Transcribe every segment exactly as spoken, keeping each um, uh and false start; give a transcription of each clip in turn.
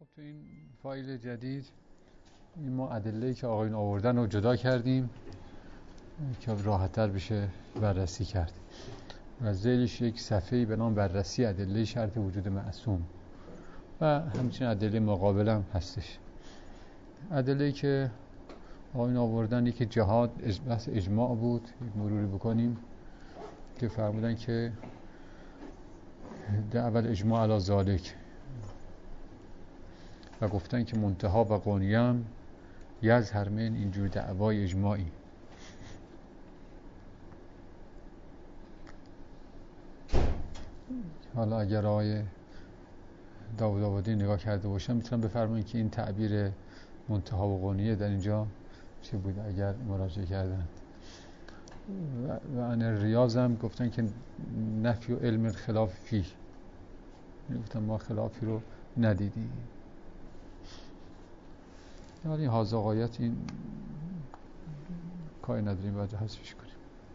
خب تو این فایل جدید این ما ادله‌ای که آقایون آوردن رو جدا کردیم که راحت‌تر بشه بررسی کرد و ذیلش یک صفحه‌ای به نام بررسی ادله شرط وجود معصوم و همچنین ادله مقابل هم هستش. ادله‌ای که آقایون آوردن یکی جهاد بحث اجماع بود، یک مروری بکنیم که فرمودن که ده اول اجماع علی ذالک و گفتن که منتها و قونیم یظهر من اینجور دعوای اجماعی. حالا اگر آقای داوود آبادی نگاه کرده باشم میتونم بفرمایید که این تعبیر منتها و قونیه در اینجا چه بود اگر مراجعه کردن. و ان ریاض هم گفتن که نفی و علم خلاف فی، گفتن ما خلافی رو ندیدیم. یعنی هازا غایت این کاری نداریم باید حذفش کنیم.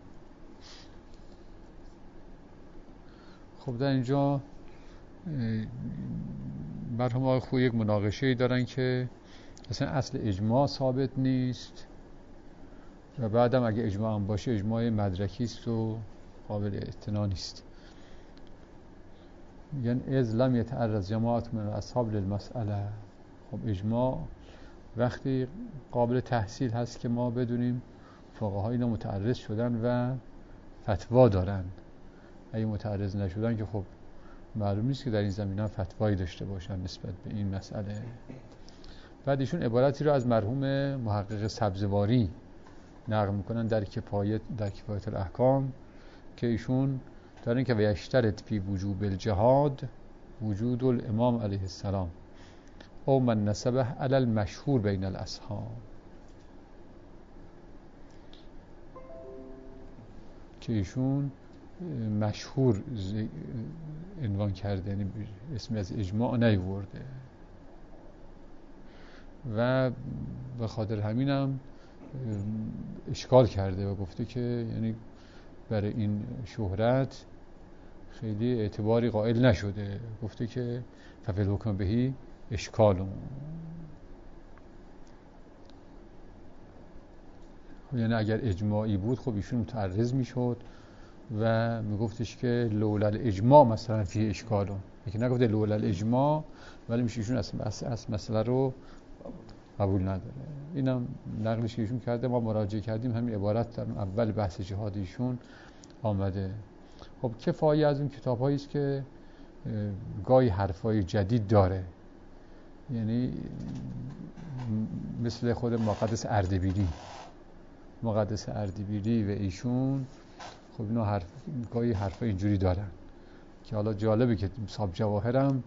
خب در اینجا مرحوم آقای خویی یک مناقشه‌ای دارن که اصلا اصل اجماع ثابت نیست و بعدم اگه اجماع هم باشه اجماع مدرکی است و قابل اعتنا نیست. یعنی از لم یتعرض جماعت من اصحاب للمسئله. خب اجماع وقتی قابل تحصیل هست که ما بدونیم فقها اینا متعرض شدن و فتوا دارن. اگه متعرض نشدن که خب معلوم نیست که در این زمینه فتوایی داشته باشن نسبت به این مسئله. بعد ایشون عبارتی رو از مرحوم محقق سبزواری نقل میکنن در کفایت در کفایت الاحکام که ایشون دارن که ویشترط فی وجوب الجهاد وجود الامام علیه السلام او من نسبه علی المشهور بین الاصحاب، که ایشون مشهور عنوان کرده، یعنی اسمی از اجماع نیورده و به خاطر همینم اشکال کرده و گفته که یعنی برای این شهرت خیلی اعتباری قائل نشده. گفته که ففی الحکم بهی اشکال، یعنی اگر اجماعی بود خب ایشون متعرض میشد و میگفتش که لولا الاجماع مثلا فی اشکال، یکی نگفته لولا الاجماع ولی میشه ایشون اصلا اصل مسئله رو قبول نداره. اینم نقلش که ایشون کرده، ما مراجعه کردیم همین عبارت در اول بحث جهاد ایشون آمده. خب کفایه از اون کتاب‌هایی است که گاهی حرفای جدید داره، یعنی مثل خود مقدس اردبیلی مقدس اردبیلی و ایشون خب اینا حرف گاهی حرفای اینجوری دارن که حالا جالبه که صاحب جواهرم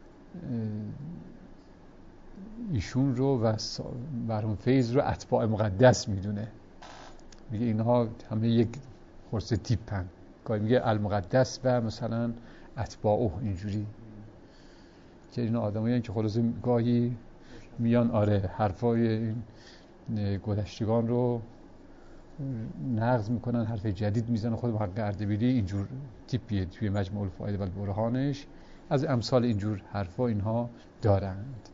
ایشون رو و مرحوم فیض رو اتباع مقدس میدونه، میگه اینها همه یک خرس تیپن، گاهی میگه المقدس و مثلا اتباعه، اینجوری که اینا آدمایی که خلاص گاهی میان آره حرفای این گذشتگان رو نقض میکنن، حرف جدید میزنن. خود محقق اردبیلی اینجور تیپیه توی مجموع الفوائد و البرهانش، از امثال اینجور حرفا اینها دارند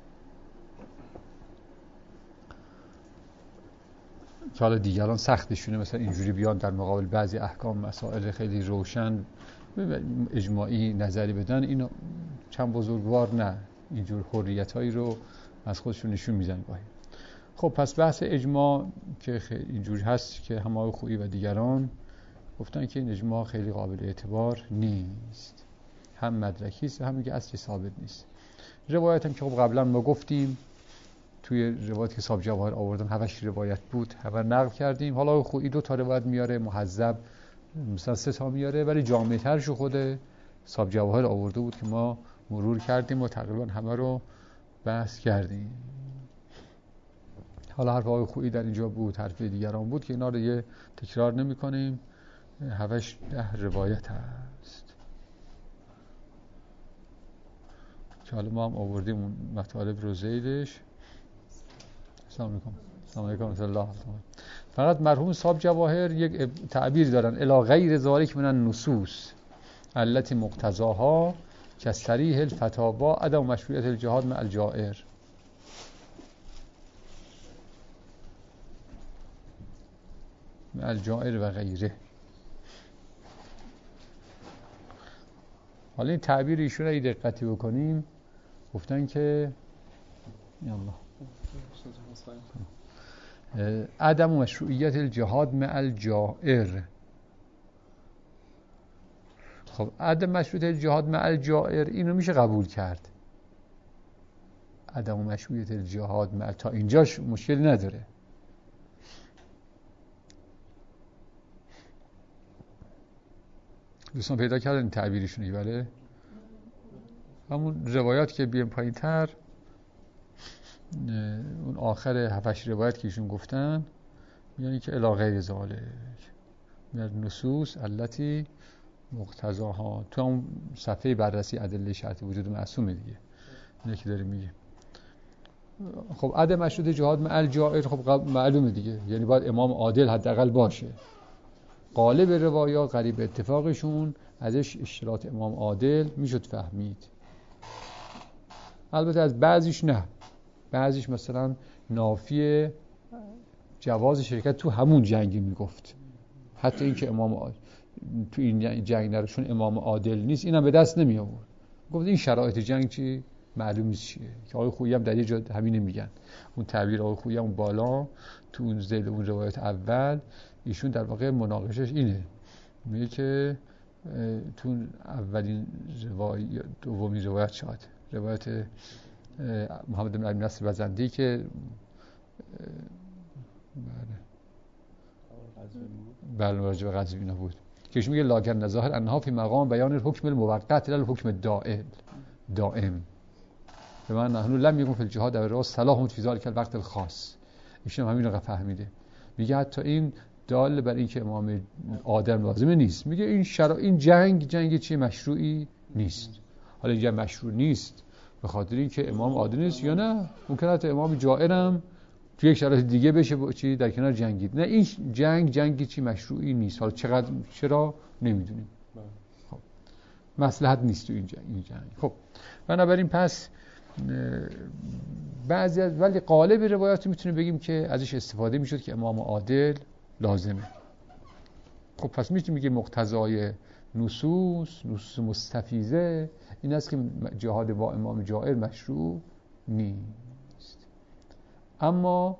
که حالا دیگران سختشونه مثلا اینجوری بیان در مقابل بعضی احکام مسائل خیلی روشن اجماعی نظری بدن. اینو چند بزرگوار نه اینجور حریتایی رو از خودشون نشون میدن گاهی. خب پس بحث اجماع که اینجوری هست که هم آقای خویی و دیگران گفتن که این اجماع خیلی قابل اعتبار نیست، هم مدرکی است هم میگه اصلی ثابت نیست. روایت هم که خب قبلا ما گفتیم توی روایت که صاحب جواهر آوردن هفتش روایت بود، همه نقل کردیم. حالا خویی دو تا روایت میاره محذب، مثلا سه تا میاره ولی جامع ترش خود صاحب جواهر آورده بود که ما مرور کردیم و تقریبا همه رو بحث کردیم. حالا حرف آقای خویی در اینجا بود، حرف دیگران بود که اینا رو یه تکرار نمی کنیم. هفتش ده روایت هست که حالا ما هم آوردیم اون مطالب رو زیدش. سلام علیکم. سلام علیکم ورحمة الله. فقط مرحوم صاحب جواهر یک تعبیر دارن الی غیر ذالک من النصوص التي مقتضاها که صریح الفتاوا عدم مشروعیت الجهاد مع الجائر. مع الجائر و غیره. حالا این تعبیر ایشون رو دقتی بکنیم، گفتن که یالله عدم مشروعیت الجهاد مع الجائر. خب عدم مشروعیت الجهاد مع الجائر اینو میشه قبول کرد. عدم مشروعیت الجهاد مع، تا اینجاش مشکل نداره. دوستان پیدا کردن تعبیرشونی؟ بله. همون روایات که بیان پایین تر، اون آخر هفتش روایت که ایشون گفتن میگن که الی غیر ذالک من النصوص التي مقتضاها، تو اون صفحه بررسی ادله شرط وجود معصومه دیگه اینه که داره میگه. خب عدم مشروط جهاد مع الجائر خب معلومه دیگه، یعنی باید امام عادل حداقل باشه. غالب روایات قریب اتفاقشون ازش اشتراط امام عادل میشد فهمید. البته از بعضیش نه، بعضیش مثلا نافی جواز شرکت تو همون جنگی میگفت، حتی اینکه امام عادل تو این جنگ نرشون امام عادل نیست اینم به دست نمی آورد. گفت این شرایط جنگ چی معلوم نیست چیه، که آقای خویی هم در یه جا همین میگن. اون تعبیر آقای خویی هم بالا تو اون ذیل اون روایت اول ایشون در واقع مناقشش اینه، میگه که تو اولین روایت دومین روایت شاید روایت محمد بن علی نصر بزندی که بله راجع به قضیه اینا بود که ایشون میگه لاکن نظاهر انها فی مقام بیان الحکم الموقت لا الحکم الدائم دائم. به من نحن لم یکن فی الجهاد در راست صلاح فی ذلک الوقت الخاص. ایشون همین رو فهمیده، میگه حتی این دال بر این که امام عادل لازمه نیست. میگه این شرا این جنگ جنگ چی مشروعی نیست. حالا اینجا مشروع نیست به خاطر اینکه امام عادل نیست یا نه ممکنه حتی امام جائر هم تو یک شرایط دیگه بشه چی در کنار جنگید. نه این جنگ جنگی چی مشروعی نیست. حالا چقدر چرا نمیدونیم. خب مصلحت نیست تو این جنگ این جنگ. خب بنابراین پس بعضی از ولی قالب روایات میتونیم بگیم که ازش استفاده میشد که امام عادل لازمه. خب پس میتونیم بگیم مقتضای نصوص نصوص مستفیضه این است که جهاد با امام جائر مشروع نیست. اما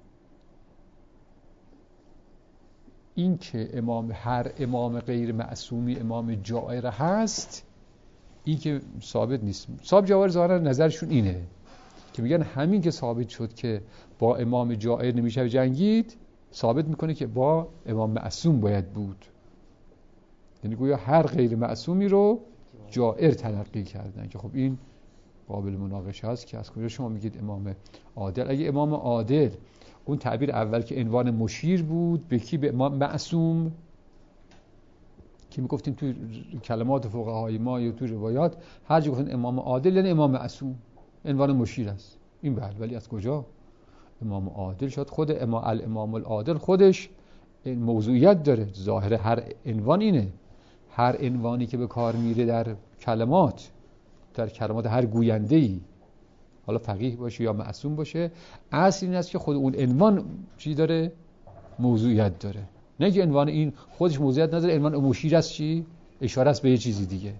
این که امام هر امام غیر معصومی امام جائر هست این که ثابت نیست. صاحب جواهر ظاهرا نظرشون اینه که میگن همین که ثابت شد که با امام جائر نمیشه جنگید ثابت میکنه که با امام معصوم باید بود. یعنی گویا هر غیر معصومی رو جائر تلقی کردن که خب این قابل مناقشه است که از کجا شما میگید امام عادل. اگه امام عادل اون تعبیر اول که عنوان مشیر بود به کی؟ به امام معصوم که میگفتیم تو کلمات فقهای ما یا تو روایات هر جا گفتن امام عادل یعنی امام معصوم عنوان مشیر است. این بله ولی از کجا؟ امام عادل شد خود امام الامام العادل خودش موضوعیت داره. ظاهر هر عنوان اینه، هر عنوانی که به کار میره در کلمات در کلمات هر گوینده‌ای حالا فقیه باشه یا معصوم باشه اصل این است که خود اون عنوان چی داره؟ موضوعیت داره. نه که عنوان این خودش موضوعیت نداره، عنوان مشیر است چی؟ اشاره است به یه چیزی دیگه.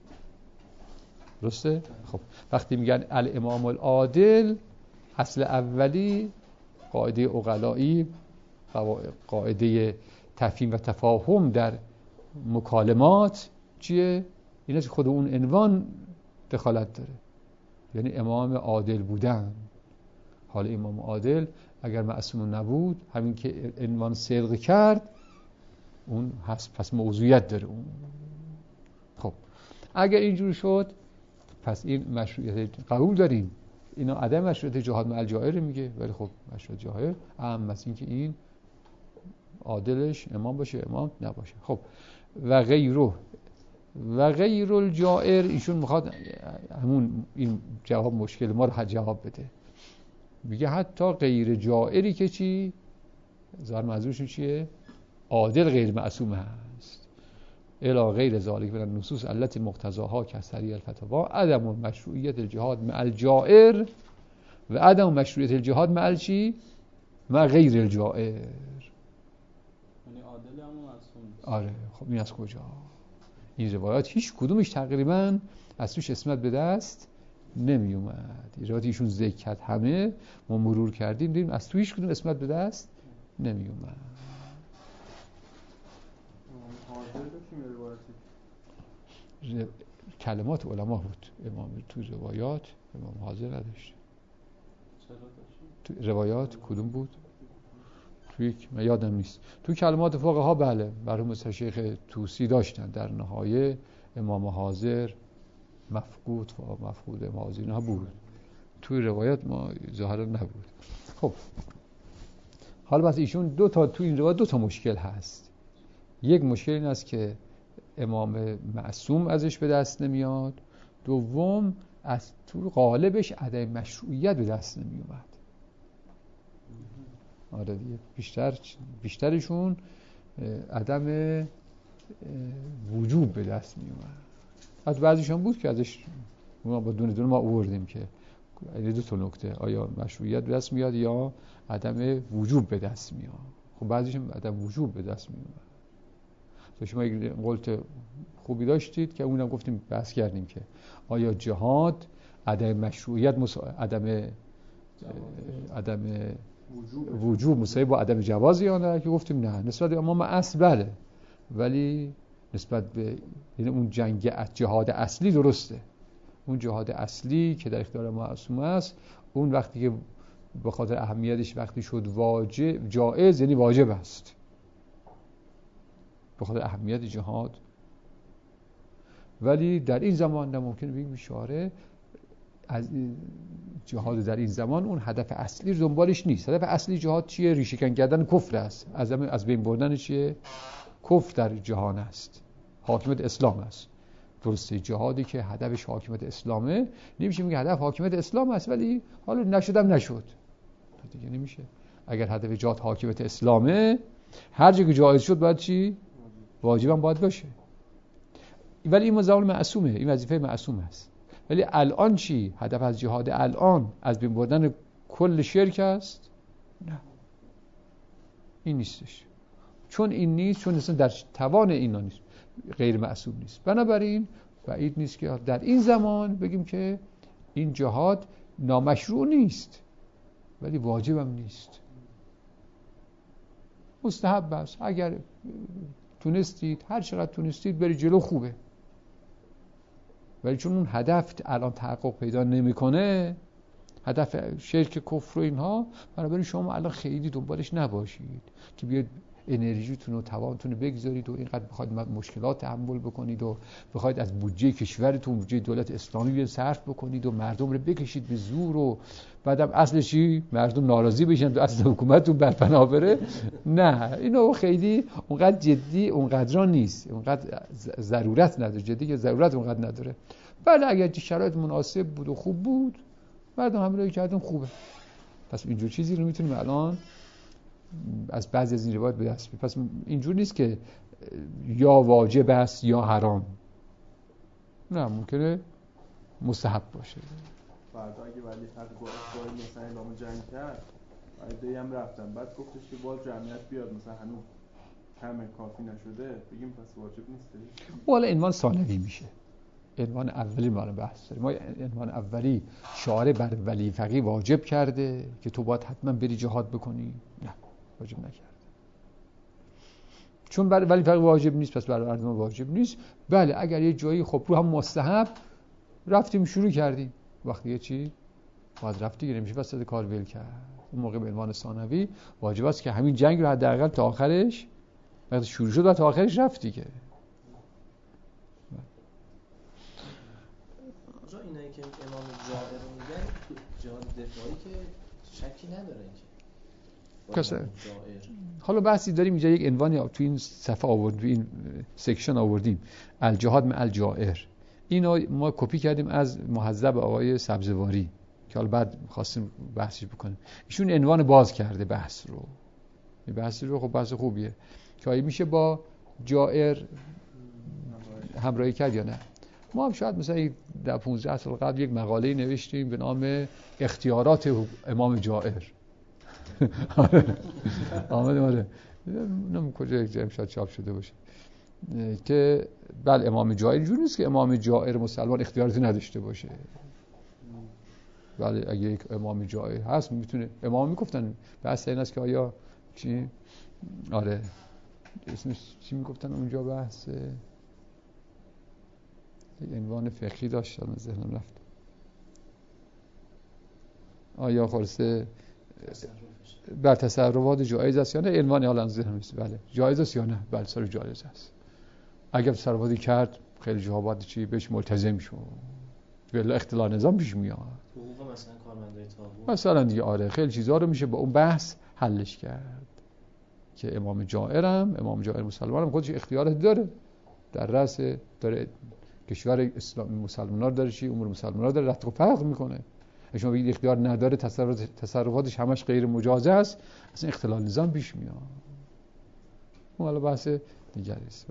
درسته؟ خب وقتی میگن الامام العادل اصل اولی قاعده عقلایی قاعده تفهیم و تفاهم در مکالمات چیه؟ این است خود اون عنوان دخالت داره، یعنی امام عادل بودن. حالا امام عادل اگر معصوم نبود همین که عنوان صدق کرد اون هست پس موضوعیت داره اون. خب اگر اینجور شد پس این مشروعیت قبول داریم. اینا عدم مشروعیت جهاد مع الجائر میگه ولی خب مشروعیت جائر اهم از این که این عادلش امام باشه امام نباشه. خب و غیره و غیر الجائر ایشون میخواد همون این جواب مشکل ما رو جواب بده. میگه حتی غیر جائری که چی؟ ظاهر منظورشون چیه؟ عادل غیر معصوم هست. الی غیر ذالک من النصوص التي مقتضاها کسری الفتاوا عدم مشروعیت الجهاد مع الجائر و عدم مشروعیت الجهاد مع چی؟ مع غیر الجائر. یعنی عادل هم معصوم. آره خب این از کجا؟ این روایات هیچ کدومش تقریبا از توش اسمت به دست نمی اومد. روایات ایشون ذکر کرد همه ما مرور کردیم دیدیم از توش هیچ کدوم اسمت به دست نمی اومد. ر... کلمات علما بود. امام تو روایات امام حاضر نداشت. تو روایات کدوم بود؟ تو یک من یادم نیست. تو کلمات فقها بله مرحوم مثل شیخ طوسی داشتن در نهایه امام حاضر مفقود و مفقود امام حاضر اینها بود. تو روایات ما ظاهرا نبود. خب حالا بس ایشون دو تا تو این روایت دو تا مشکل هست. یک مشکل این است که امام معصوم ازش به دست نمیاد. دوم از تو قالبش عدم مشروعیت به دست نمیومد. آره دیگه بیشتر بیشترشون عدم وجوب به دست میومد. حتی بعضیشون بود که ازش ما با دونه دونه ما آوردیم که دو تا نکته آیا مشروعیت به دست میاد یا عدم وجوب به دست میاد. خب بعضیشون عدم وجوب به دست میومد. تو شما یک قولت خوبی داشتید که اونم گفتیم بحث کردیم که آیا جهاد عدم مشروعیت مسا... عدم عدم وجوب, وجوب مساوی با عدم جواز یا نه که گفتیم نه نسبت به امام اصل بله ولی نسبت به یعنی اون جنگ جهاد اصلی درسته. اون جهاد اصلی که در اختیار معصوم است اون وقتی که به خاطر اهمیتش وقتی شد واجب جایز یعنی واجب است به خاطر اهمیت جهاد. ولی در این زمان نه ممکنه بگیم اشاره از جهاد در این زمان اون هدف اصلی دنبالش نیست. هدف اصلی جهاد چیه؟ ریشه‌کن کردن کفر است. از از بین بردن چیه؟ کفر در جهان است. حاکمیت اسلام است. درسته جهادی که هدفش حاکمیت اسلامه نمیشه میگه هدف حاکمیت اسلام است ولی حالا نشدم نشد. دیگه نمیشه. اگر هدف جهاد حاکمیت اسلامه هر جا که جایز شد باید چی؟ واجبم باید باشه. ولی این مزال معصومه. این وظیفه معصوم است. ولی الان چی؟ هدف از جهاد الان از بین بردن کل شرک است؟ نه. این نیستش. چون این نیست چون اصلا در توان اینا نیست. غیر معصوم نیست. بنابراین بعید نیست که در این زمان بگیم که این جهاد نامشروع نیست ولی واجبم نیست. مستحب است. اگر تونستید هر چقدر تونستید بری جلو خوبه. ولی چون اون هدف الان تحقق پیدا نمیکنه هدف شرک کفر و اینها بنابراین شما الان خیلی دنبالش نباشید که بیاید انرژیتون و توانتون بگذارید و اینقدر بخواید مشکلات تحمل بکنید و بخواید از بودجه کشورتون بودجه دولت اسلامی صرف بکنید و مردم رو بکشید به زور و بعدم اصلشی مردم ناراضی بشن و اصل حکومتتون برپناه بره. نه اینو خیلی اونقدر جدی اونقدران نیست. اونقدر ضرورت نداره. جدی که ضرورت اونقدر نداره. بله اگر شرایط مناسب بود و خوب بود مردم همراهی کردن خوبه. پس اینجور چیزی رو میتونیم الان از بعضی از این روایات به دست بیاریم. پس اینجور نیست که یا واجب است یا حرام. نه ممکنه مستحب باشه. فردا اگه ولی حق گاهی مثلا اعلام جنگ کرد بعدی هم رفتن بعد گفتش که باز جمعیت بیاد مثلا هنوز کم کافی نشده بگیم پس واجب نیست. والا عنوان ثانوی میشه. عنوان اولی ما بحث داریم. ما عنوان اولی شارع بر ولی فقیه واجب کرده که تو باید حتما بری جهاد بکنی. نه واجب نکرده. چون برای ولی فقیه واجب نیست پس برای مردم واجب نیست. بله اگر یه جایی خب رو هم مستحب رفتیم شروع کردیم وقتی یه چی باید رفت دیگه نمیشه وسط کار ول کرد. اون موقع به عنوان ثانوی واجب است که همین جنگ رو حداقل تا آخرش وقتی شروع شد و تا آخرش رفت دیگه. آقا اینایی که امام جابر رو میگن جهاد دفاعی که شکی نداره که کسا حالا بحثی داریم اینجا یک عنوانی تو این صفحه آورد تو این سکشن آوردیم الجهاد مع الجائر. اینو ما کپی کردیم از مهذب آقای سبزواری که حالا بعد خواستیم بحثش بکنیم. ایشون عنوان باز کرده بحث رو. این بحث رو خب بحث خوبیه که آیا میشه با جائر همراهی کرد یا نه. ما هم شاید مثلا در پانزده سال قبل یک مقاله نوشتیم به نام اختیارات امام جائر. آمده آره نم کجا یک جایی شاید چاپ شده باشه که بله امام جائر اینجوری نیست که امام جائر مسلمان اختیاراتی نداشته باشه. بله اگه یک امام جائر هست میتونه، امام میگفتن بحث این است که آیا چی آره اسمش چی میگفتن اونجا، بحث عنوان فقهی داشت الان ذهنم رفت، آیا خلاصه بر تصرفات جایز است یا نه، عنوان الان ذهنم نیست. بله جایز است یا نه، بله سر جایز است. اگر تصرفاتی کرد خیلی جاها باید چی بهش ملتزم شو، بلا اختلال نظام پیش میاد. حقوق مثلا کارمندای تابوت مثلا دیگه آره خیلی چیزا رو میشه با اون بحث حلش کرد که امام جائرم، امام جائر مسلمانم خودش اختیارات داره، در رأس داره کشور اسلام مسلمان‌ها داره چی امور مسلمان‌ها داره رتق و فقر میکنه. شما بگید اختیار نداره، تصرفات تصرفاتش همش غیر مجاز است، اصلا اختلال نظام پیش میاد. اون حالا بحث دیگری است.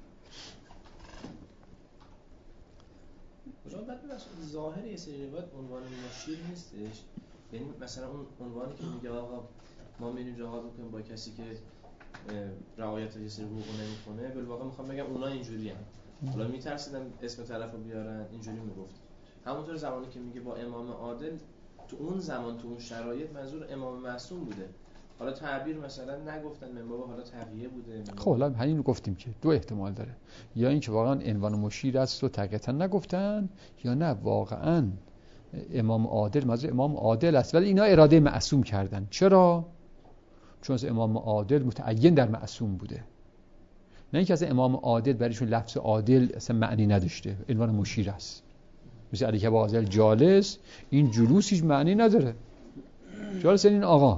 بعد ظاهر یه سری روایت عنوان مشیر نیستش، یعنی مثلا اون عنوانی که میگه آقا ما میریم جهاد میکنیم با کسی که رعایت یه سری حقوق نمیکنه، بالواقع میخوام بگم اونا اینجوری هم. حالا میترسیدم اسم طرف رو بیارن، اینجوری میگفت. همونطور زمانی که میگه با امام عادل، تو اون زمان تو اون شرایط منظور امام معصوم بوده. حالا تعبیر مثلا نگفتن من بابا، حالا تقیه بوده. خب حالا همین رو گفتیم که دو احتمال داره، یا اینکه واقعا عنوان مشیر است و تقیتا نگفتن، یا نه واقعا امام عادل منظور امام عادل است ولی اینا اراده معصوم کردن. چرا؟ چون امام عادل متعین در معصوم بوده، نه اینکه اصلا امام عادل برایشون لفظ عادل اصلا معنی نداشته، عنوان مشیر است. مثل علی کبا عادل جالس، این جلوس هیچ معنی نداره، جالس این آقا.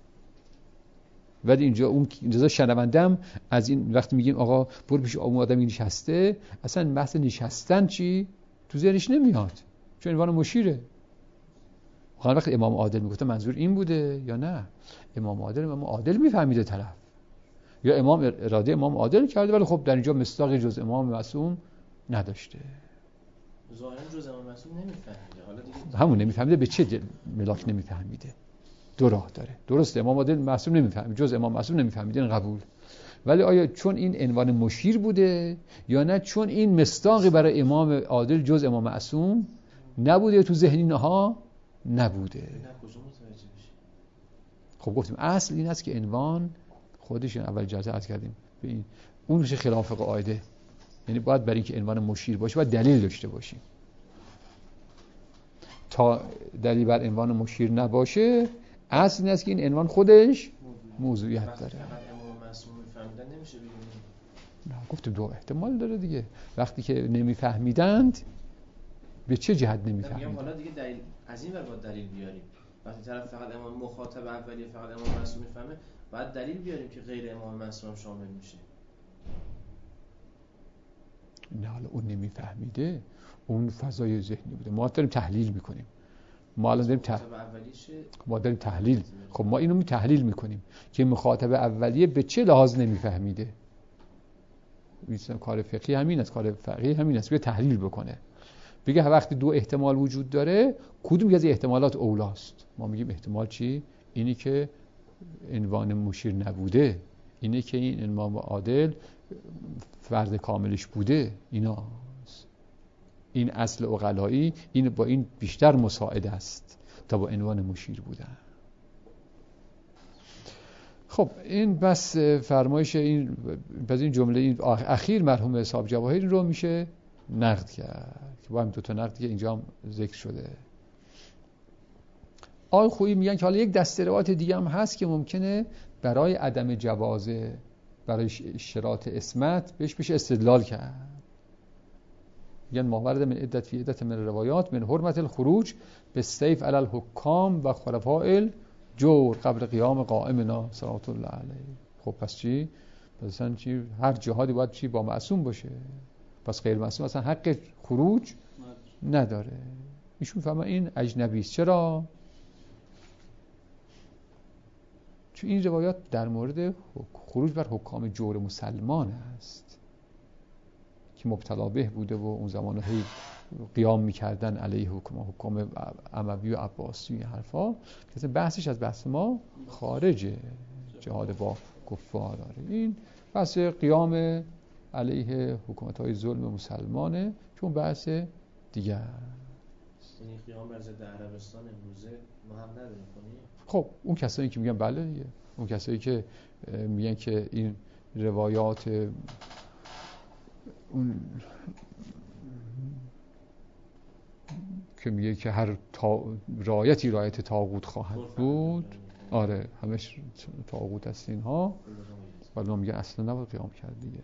ولی اینجا اون رضا شنوندم از این وقتی میگیم آقا برو پیش اون آدمی نشسته، اصلا بحث نشستن چی تو ذهنش نمیاد، چون عنوان مشیره. واقعا وقتی امام عادل میگفته منظور این بوده یا نه؟ امام عادل امام عادل میفهمیده طرف، یا امام اراده امام عادل کرده ولی خب در اینجا مصداق جز امام معصوم نداشته. ظاهرا جز امام معصوم نمیفهمیده. حالا دیگه همون نمیفهمیده به چه ملاک نمیفهمیده؟ دو راه داره. درسته امام عادل معصوم نمیفهمید، جز امام معصوم نمیفهمیده، این قبول. ولی آیا چون این عنوان مشیر بوده یا نه چون این مصداقی برای امام عادل جز امام معصوم نبوده، تو ذهن اینها نبوده؟ خب گفتیم اصل این است که عنوان خودش اول جلسه عرض کردیم به این اون میشه خلاف قاعده، یعنی باید برای اینکه عنوان مشیر باشه باید دلیل داشته باشیم. تا دلیل بر عنوان مشیر نباشه اصل این است که این عنوان خودش موضوعیت داره. نه گفتم دو احتمال داره دیگه. وقتی که نمیفهمیدند به چه جهت نمیفهمیدند؟ حالا دیگه دلیل از این ور باید دلیل بیاریم. وقتی طرف فقط امام مخاطب اولیه فقط امام معصوم میفهمه، باید دلیل بیاریم که غیر امام معصوم شامل میشه. نه حالا اون نمیفهمیده، اون فضای ذهنی بوده. ما داریم تحلیل میکنیم. ما الان داریم تح... ما داریم تحلیل. خب ما اینو می تحلیل میکنیم که مخاطب اولیه به چه لحاظ نمیفهمیده. مثلا کار فقهی همین است، کار فقهی همین است، بیا تحلیل بکنه. بگه وقتی دو احتمال وجود داره کدوم از احتمالات اولاست؟ ما میگیم احتمال چی؟ اینی که عنوان مشیر نبوده، اینی که این امام عادل فرد کاملش بوده. اینا این اصل عقلایی این با این بیشتر مساعد است تا با عنوان مشیر بودن. خب این بس فرمایش این پس این جمله این اخیر مرحوم اصحاب جواهر رو میشه نقد کرد که با هم دو تا نقدی که اینجا هم ذکر شده. آقای خویی میگن که حالا یک دسته روایت دیگه هم هست که ممکنه برای عدم جواز برای اشتراط اسمت بهش بشه استدلال کرد. میگن ماورد من عدت فی عدت من روایات من حرمت الخروج به سیف علی الحکام و خلفاء الجور قبل قیام قائمنا صلوات الله علیه. خب پس چی؟ مثلا چی هر جهادی باید چی با معصوم باشه، پس غیر معصوم اصلا حق خروج نداره. ایشون فهمه این اجنبی است. چرا؟ چون این روایات در مورد خروج بر حکام جور مسلمان است که مبتلا به بوده و اون زمان هی قیام میکردن علیه حکم حکام اموی و عباسی و حرفا، که بحثش از بحث ما خارجه، جهاد با کفار داره. این بحث قیام علیه حکومت‌های ظلم مسلمانه، چون بحث دیگه یعنی قیام بر ضد عربستان امروزه ما هم نداریم کنیم. خب اون کسایی که میگن بله دیگه، اون کسایی که میگن که این روایات اون که میگه که هر تا... رایتی رایت طاغوت خواهد بود، آره همش طاغوت است اینها، ولی میگه اصلا نباید قیام کرد دیگه.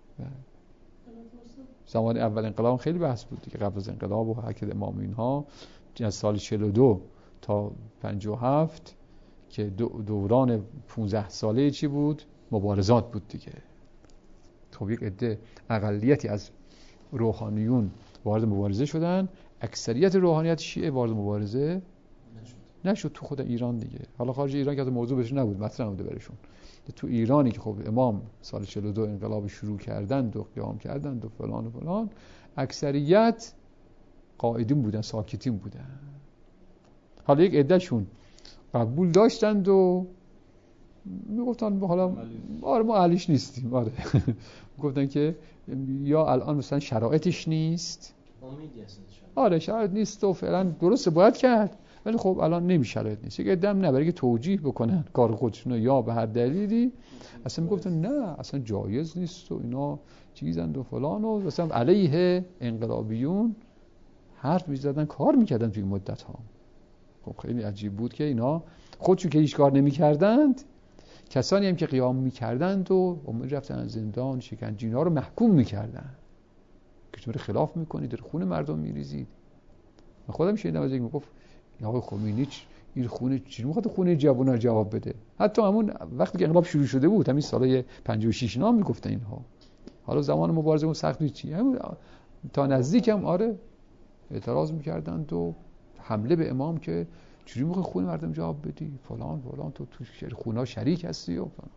زمان اول انقلاب خیلی بحث بود دیگه، قبل از انقلاب و حرکت امام اینها از سال چهل و دو تا پنجاه و هفت که دوران پانزده ساله چی بود؟ مبارزات بود دیگه. خب یک عده اقلیتی از روحانیون وارد مبارزه شدن، اکثریت روحانیت شیعه وارد مبارزه نشد تو خود ایران دیگه. حالا خارج ایران که از موضوع بهش نبود، مطرح نبوده برشون. تو ایرانی که خب امام سال چهل و دو انقلاب شروع کردن و قیام کردن و فلان و فلان، اکثریت قاعدین بودن، ساکتین بودن. حالا یک عدهشون قبول داشتند و میگفتن حالا آره ما اهلیش نیستیم، آره گفتن که یا الان مثلا شرایطش نیست، امیدی هست، آره شرایط نیست و فعلا درسته باید کرد، ولی خب الان نمیشه، شرایط نیست. یک عده هم نبره که توجیه بکنن کار خودشون یا به هر دلیلی اصلا میگفتن نه اصلا جایز نیست و اینا چیزند و فلان و مثلا علیه انقلابیون حرف میزدن، کار میکردن توی مدت ها. خب خیلی عجیب بود که اینا خودشون که هیچ کار نمیکردند، کسانی هم که قیام میکردند و عمر رفتن از زندان شکنجه اینا رو محکوم میکردن که شما خلاف میکنید، در خون مردم میریزید. من خودم شنیدم از یک میگفت آقای خمینی این خونه چی میخواد خونه جوونا جواب بده. حتی همون وقتی که انقلاب شروع شده بود، همین سالای پنجاه و شش نام میگفتن اینها. حالا زمان مبارزه اون سخت بود چی، تا نزدیک هم آره اعتراض میکردند و حمله به امام که چجوری میخوای خونه مردم جواب بدی فلان فلان، تو تو خونه شریک هستی و فلان.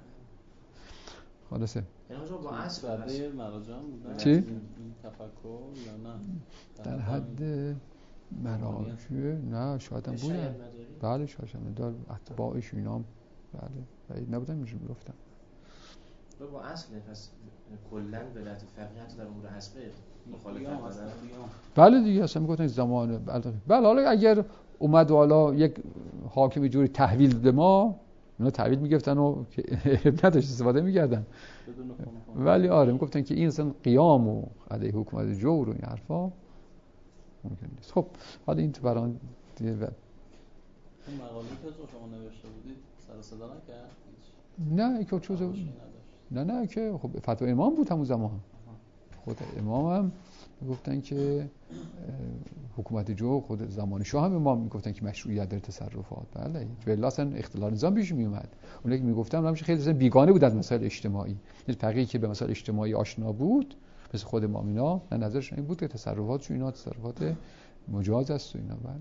خلاصه اینجا با اصل برای مراجع بودن چی؟ این تفکر یا نه در حد مراجع نه شاید هم بودن، بله شاید هم دار اتباعش اینا هم بله بعید نبودن میشه میگفتن تو با اصل پس کلا ولایت فقیهت در امور حسبه مخالفت دارن. بله دیگه اصلا میگفتن زمان بله. حالا اگر اومد و حالا یک حاکم جوری تحویل داده ما اونا تحویل میگفتن و نداشت استفاده میکردن، ولی آره میگفتن که این اصلا قیام و علیه حکومت جور و این حرفا ممکن نیست. خب حالا این تو بران دیگه و... اون مقاله که شما نوشته بودید سر صدا نکرد؟ نه که چوز نه نه که خب فتوا امام بود همون زمان. خود امام هم گفتن که حکومت جو خود زمان شاه هم امام میگفتن که مشروعیت در تصرفات. بله بلا اصلا اختلال نظام پیش می اومد. اونایی که میگفتن همیشه خیلی بیگانه بود از مسائل اجتماعی، یعنی فقیهی که به مسائل اجتماعی آشنا بود مثل خود امام اینا، نه نظرش این بود که تصرفات اینا تصرفات مجاز است و اینا. بله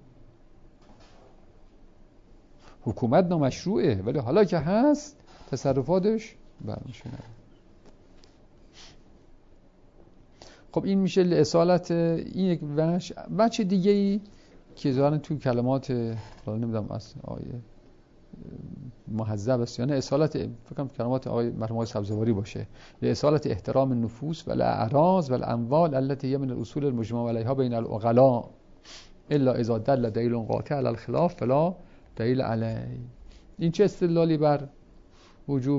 حکومت نامشروعه ولی حالا که هست تصرفاتش برمیشه. خب این میشه اصالت. این یک وجه وجه دیگه ای که ظاهرا تو کلمات حالا نمیدونم اصلا آیه محذب است یا نه، اصالت فکر کنم کلمات آیه مرحوم آقای سبزواری باشه، اصالت احترام النفوس و الاعراض و الاموال التي هي من الاصول المجمع علیها بین العقلاء الا اذا دل دلیل قاطع علی الخلاف فلا دلیل علیه. این چه استدلالی بر وجوب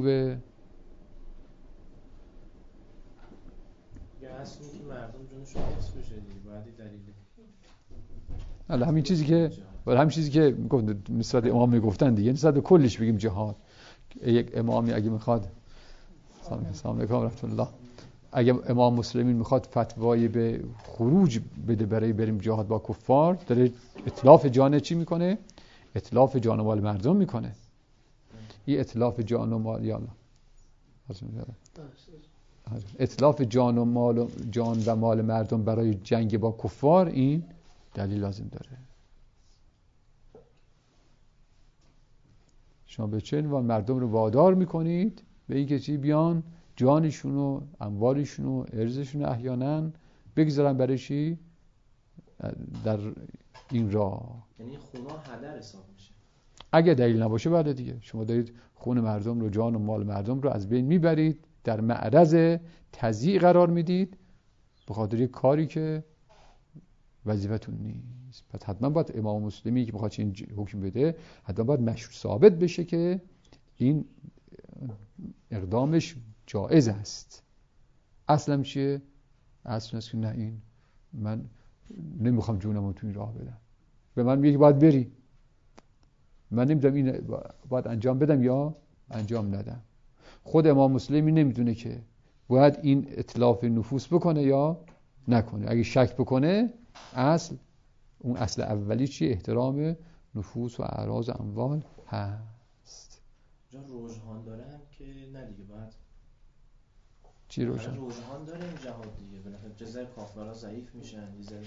اصلی که مردم جونشون حفظ بشه دیگه، باید دلیله. حالا همین چیزی که ولی همین چیزی که میگفت نسبت امام میگفتن دیگه، نسبت به کلش بگیم جهاد. یک امامی اگه میخواد سلام علیکم رحمت الله، اگه امام مسلمین میخواد فتوایی به خروج بده برای بریم جهاد با کفار، داره اتلاف جان چی میکنه؟ اتلاف جان و مال مردم میکنه. این اتلاف جان و مال یا اتلاف جان و مال و جان و مال مردم برای جنگ با کفار، این دلیل لازم داره. شما به چه عنوان مردم رو وادار میکنید به اینکه چی بیان جانشون و اموالشون و ارزشون احیانا بگذارن برای چی؟ در این راه. یعنی خونا هدر حساب میشه اگه دلیل نباشه بله دیگه، شما دارید خون مردم رو، جان و مال مردم رو از بین میبرید، در معرض تضییع قرار میدید به خاطر یک کاری که وظیفتون نیست. پس حتما باید امام مسلمی که بخواد این حکم بده حتما باید مشروط ثابت بشه که این اقدامش جائز است. اصلا چیه؟ اصلا است که نه، این من نمیخوام جونمو تو این راه بدم، به من میگه باید بری، من نمیدونم این باید انجام بدم یا انجام ندم. خود امام مسلمی نمیدونه که باید این اتلاف نفوس بکنه یا نکنه. اگه شک بکنه، اصل اون اصل اولی چیه؟ احترام نفوس و اعراض و اموال هست. جا روزهان داره هم که نه دیگه، باید چی روشن؟ روزهان داره این جهاد دیگه، بالاخره جزای کافرها ضعیف میشن دیگه.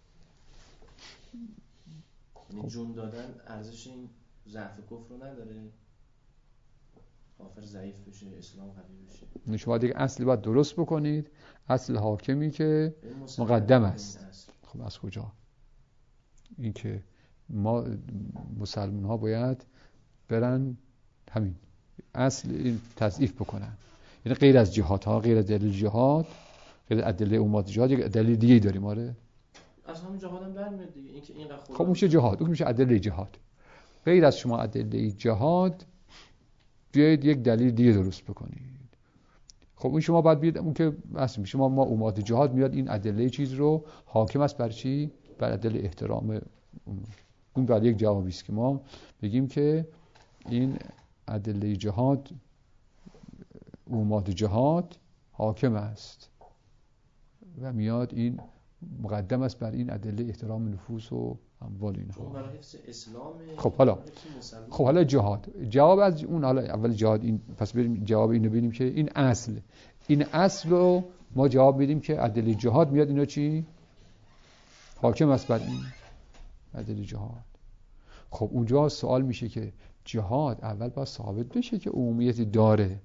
یعنی جون دادن ارزش این ضعف کفر رو نداره، کافر ضعیف بشه، اسلام قوی بشه. شما دیگه اصلی باید درست بکنید، اصل حاکمی که مقدم است. خب از کجا؟ این که ما مسلمان ها باید برن همین اصل این تضعیف بکنن، یعنی غیر از جهاد ها، غیر از دلیل جهاد، غیر از ادله امات جهاد، یک دلیل دیگه داریم. آره از همین جهاد هم برمیاد دیگه. این که اینقدر خدا، خب میشه جهاد، اون میشه ادله جهاد. غیر از شما ادله جهاد بیایید یک دلیل دیگه درست بکنید. خب اون شما باید بیاد اون که اصلا شما ما امات جهاد میاد این ادله چیز رو حاکم است بر چی؟ بر ادله احترام. اون بعد یک جوابی است که ما بگیم که این ادله جهاد، امات جهاد حاکم است و میاد این مقدم است بر این ادله احترام نفوس و اموال اینها. چون برای حفظ اسلام. خب حالا خب حالا جهاد، جواب از اون، حالا اول جهاد این، پس بریم جواب اینو ببینیم که این اصل، این اصل رو ما جواب بدیم که ادله جهاد میاد اینا چی؟ حاکم است بر این ادله جهاد. خب اونجا سوال میشه که جهاد اول باید ثابت بشه که عمومیتی داره.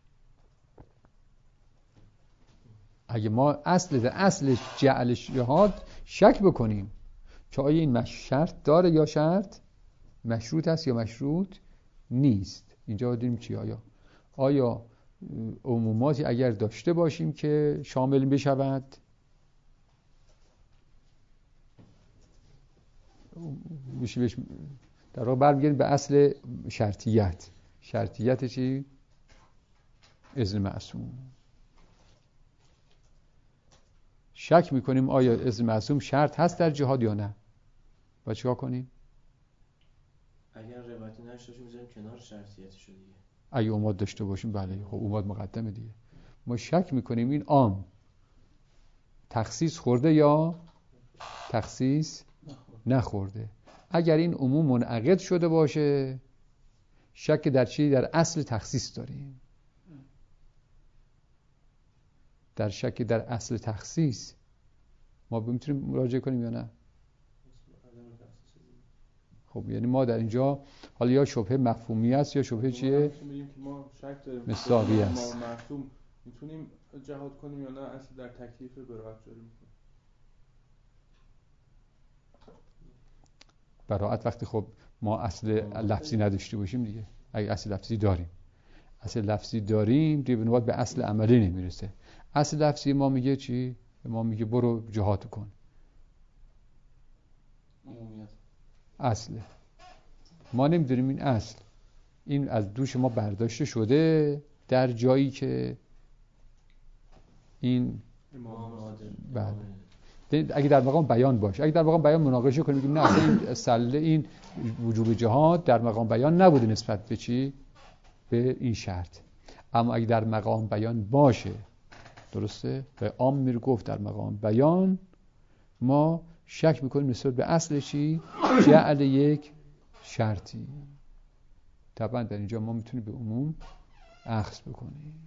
اگه ما اصل در اصل جعل جهاد شک بکنیم که آیا این شرط داره یا شرط مشروط است یا مشروط نیست، اینجا بدونیم چی؟ آیا آیا عموماتی اگر داشته باشیم که شامل بشود، میشه بهش در واقع برمیگردیم به اصل شرطیت. شرطیت چی؟ اذن معصوم. شک میکنیم آیا اذن معصوم شرط هست در جهاد یا نه، باید چیکار کنیم؟ اگر روایتی نشته باشه میذاریم کنار شرطیتشو دیگه. اگه اماد داشته باشیم بله، خب اماد مقدمه دیگه. ما شک میکنیم این عام تخصیص خورده یا تخصیص نخورده. اگر این عموم منعقد شده باشه، شک در چی؟ در اصل تخصیص داریم. در شک در اصل تخصیص ما میتونیم مراجعه کنیم یا نه؟ خب یعنی ما در اینجا حالا یا شبهه مفهومی است یا شبهه چیه؟ ما شک داریم مصداقی است. ما معصوم میتونیم جهاد کنیم یا نه اصل در تکلیف براءت جاری میکنیم. براءت وقتی خب ما اصل لفظی نداشته باشیم دیگه. اگه اصل لفظی داریم، اصل لفظی داریم دیگه نوبت به اصل عملی نمیرسه. اصل لفظی ما میگه چی؟ ما میگه برو جهاد کن. عمومیت اصله. ما نمیدونیم این اصل این از دوش ما برداشته شده در جایی که این بله اگه در مقام بیان باشه. اگه در مقام بیان مناقشه کنیم میگیم نه اصلا این سله این وجوب جهاد در مقام بیان نبوده نسبت به چی؟ به این شرط. اما اگه در مقام بیان باشه، درسته؟ و عام میره گفت در مقام بیان ما شک میکنیم نسبت به اصل چی؟ جعل یک شرطی. طبعا در اینجا ما میتونیم به عموم اخذ بکنیم.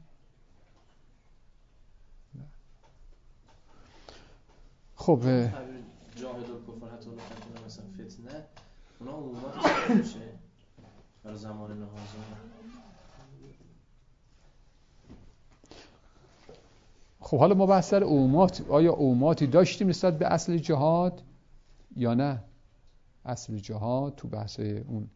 خب جاهد الکفار حتی الفتنه مثلا فتنه اونا عمومات میشه برای زمان نهازه. خب حالا ما بحث سر عمومات، آیا عموماتی داشتیم نسبت به اصل جهاد یا نه؟ اصل جهاد تو بحث اون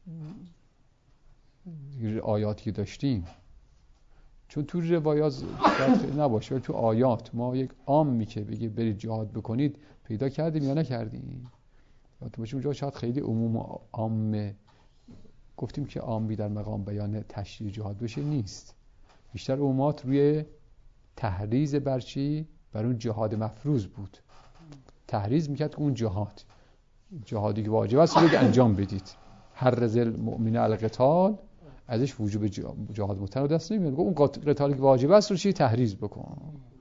آیاتی که داشتیم، چون تو روایات نباشه ولی تو آیات ما یک عامی که بگه برید جهاد بکنید پیدا کردیم یا نکردیم؟ تو باشه اونجا شاید خیلی عموم و عامه گفتیم که عامی در مقام بیان تشریع جهاد بشه نیست. بیشتر عمومات روی تحریض بر چی؟ بر اون جهاد مفروض بود. تحریض میکرد که اون جهاد جهادی که واجب است رو انجام بدید. هر رزل مؤمن القتال ازش وجوب جهاد مطلق دست نمیاد. اون قتالی که واجب است رو چی؟ تحریض بکن.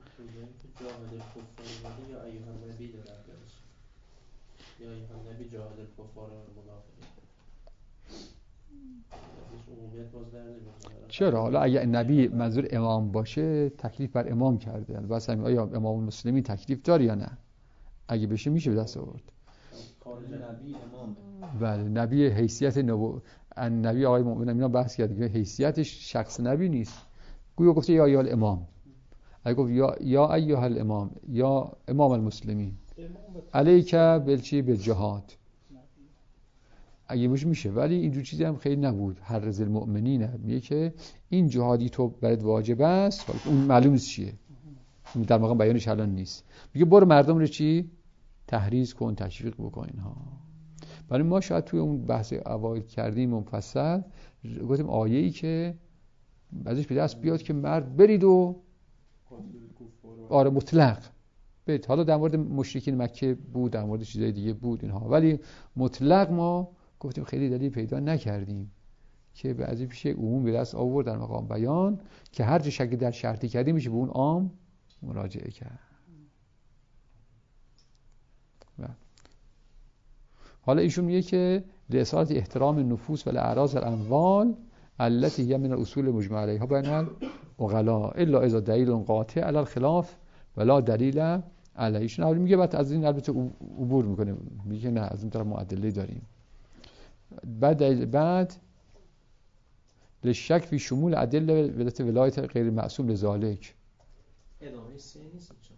چرا؟ حالا اگه نبی منظور امام باشه تکلیف بر امام کرده. البته همین آیا امام مسلمی تکلیف داره یا نه؟ اگه بشه میشه به دست آورد. نبی امام. بله نبی حیثیت نبو نبی آقای مؤمن اینا بحث کرد که حیثیتش شخص نبی نیست. گویا گفته یا ایها الامام. اگه گفت یا یا ایها الامام یا امام المسلمین علیک بالچی بالجهاد اگه میشه میشه، ولی اینجور چیزی هم خیلی نبود. هر رزل المؤمنین میگه که این جهادی تو برات واجب است، اون معلوم نیست چیه، در مقام بیانش الان نیست. میگه برو مردم رو چی تحریض کن، تشویق بکن اینها. ولی ما شاید توی اون بحث اوایل کردیم مفصل گفتیم آیه‌ای که ازش به دست بیاد که مرد برید و آره مطلق برید. حالا در مورد مشرکین مکه بود، در مورد چیزای دیگه بود اینها، ولی مطلق ما گفتیم خیلی دلیل پیدا نکردیم که بعضی پیش عموم به دست آورد در مقام بیان که هر جا شک در شرطی کردیم میشه به اون عام مراجعه کرد. حالا ایشون میگه که لإصالة احترام النفوس و الاعراض الاموال التي هي من الاصول المجمع عليها بين العقلاء الا اذا دلیل قاطع على الخلاف ولا دلیل علیه. اول میگه بعد از این البته عبور میکنه، میگه نه از این طرف ما ادله داریم. بعد بعد للشک فی شمول ادله ولایت ولایت غیر معصوم لذالک. ادامه سه نیست چون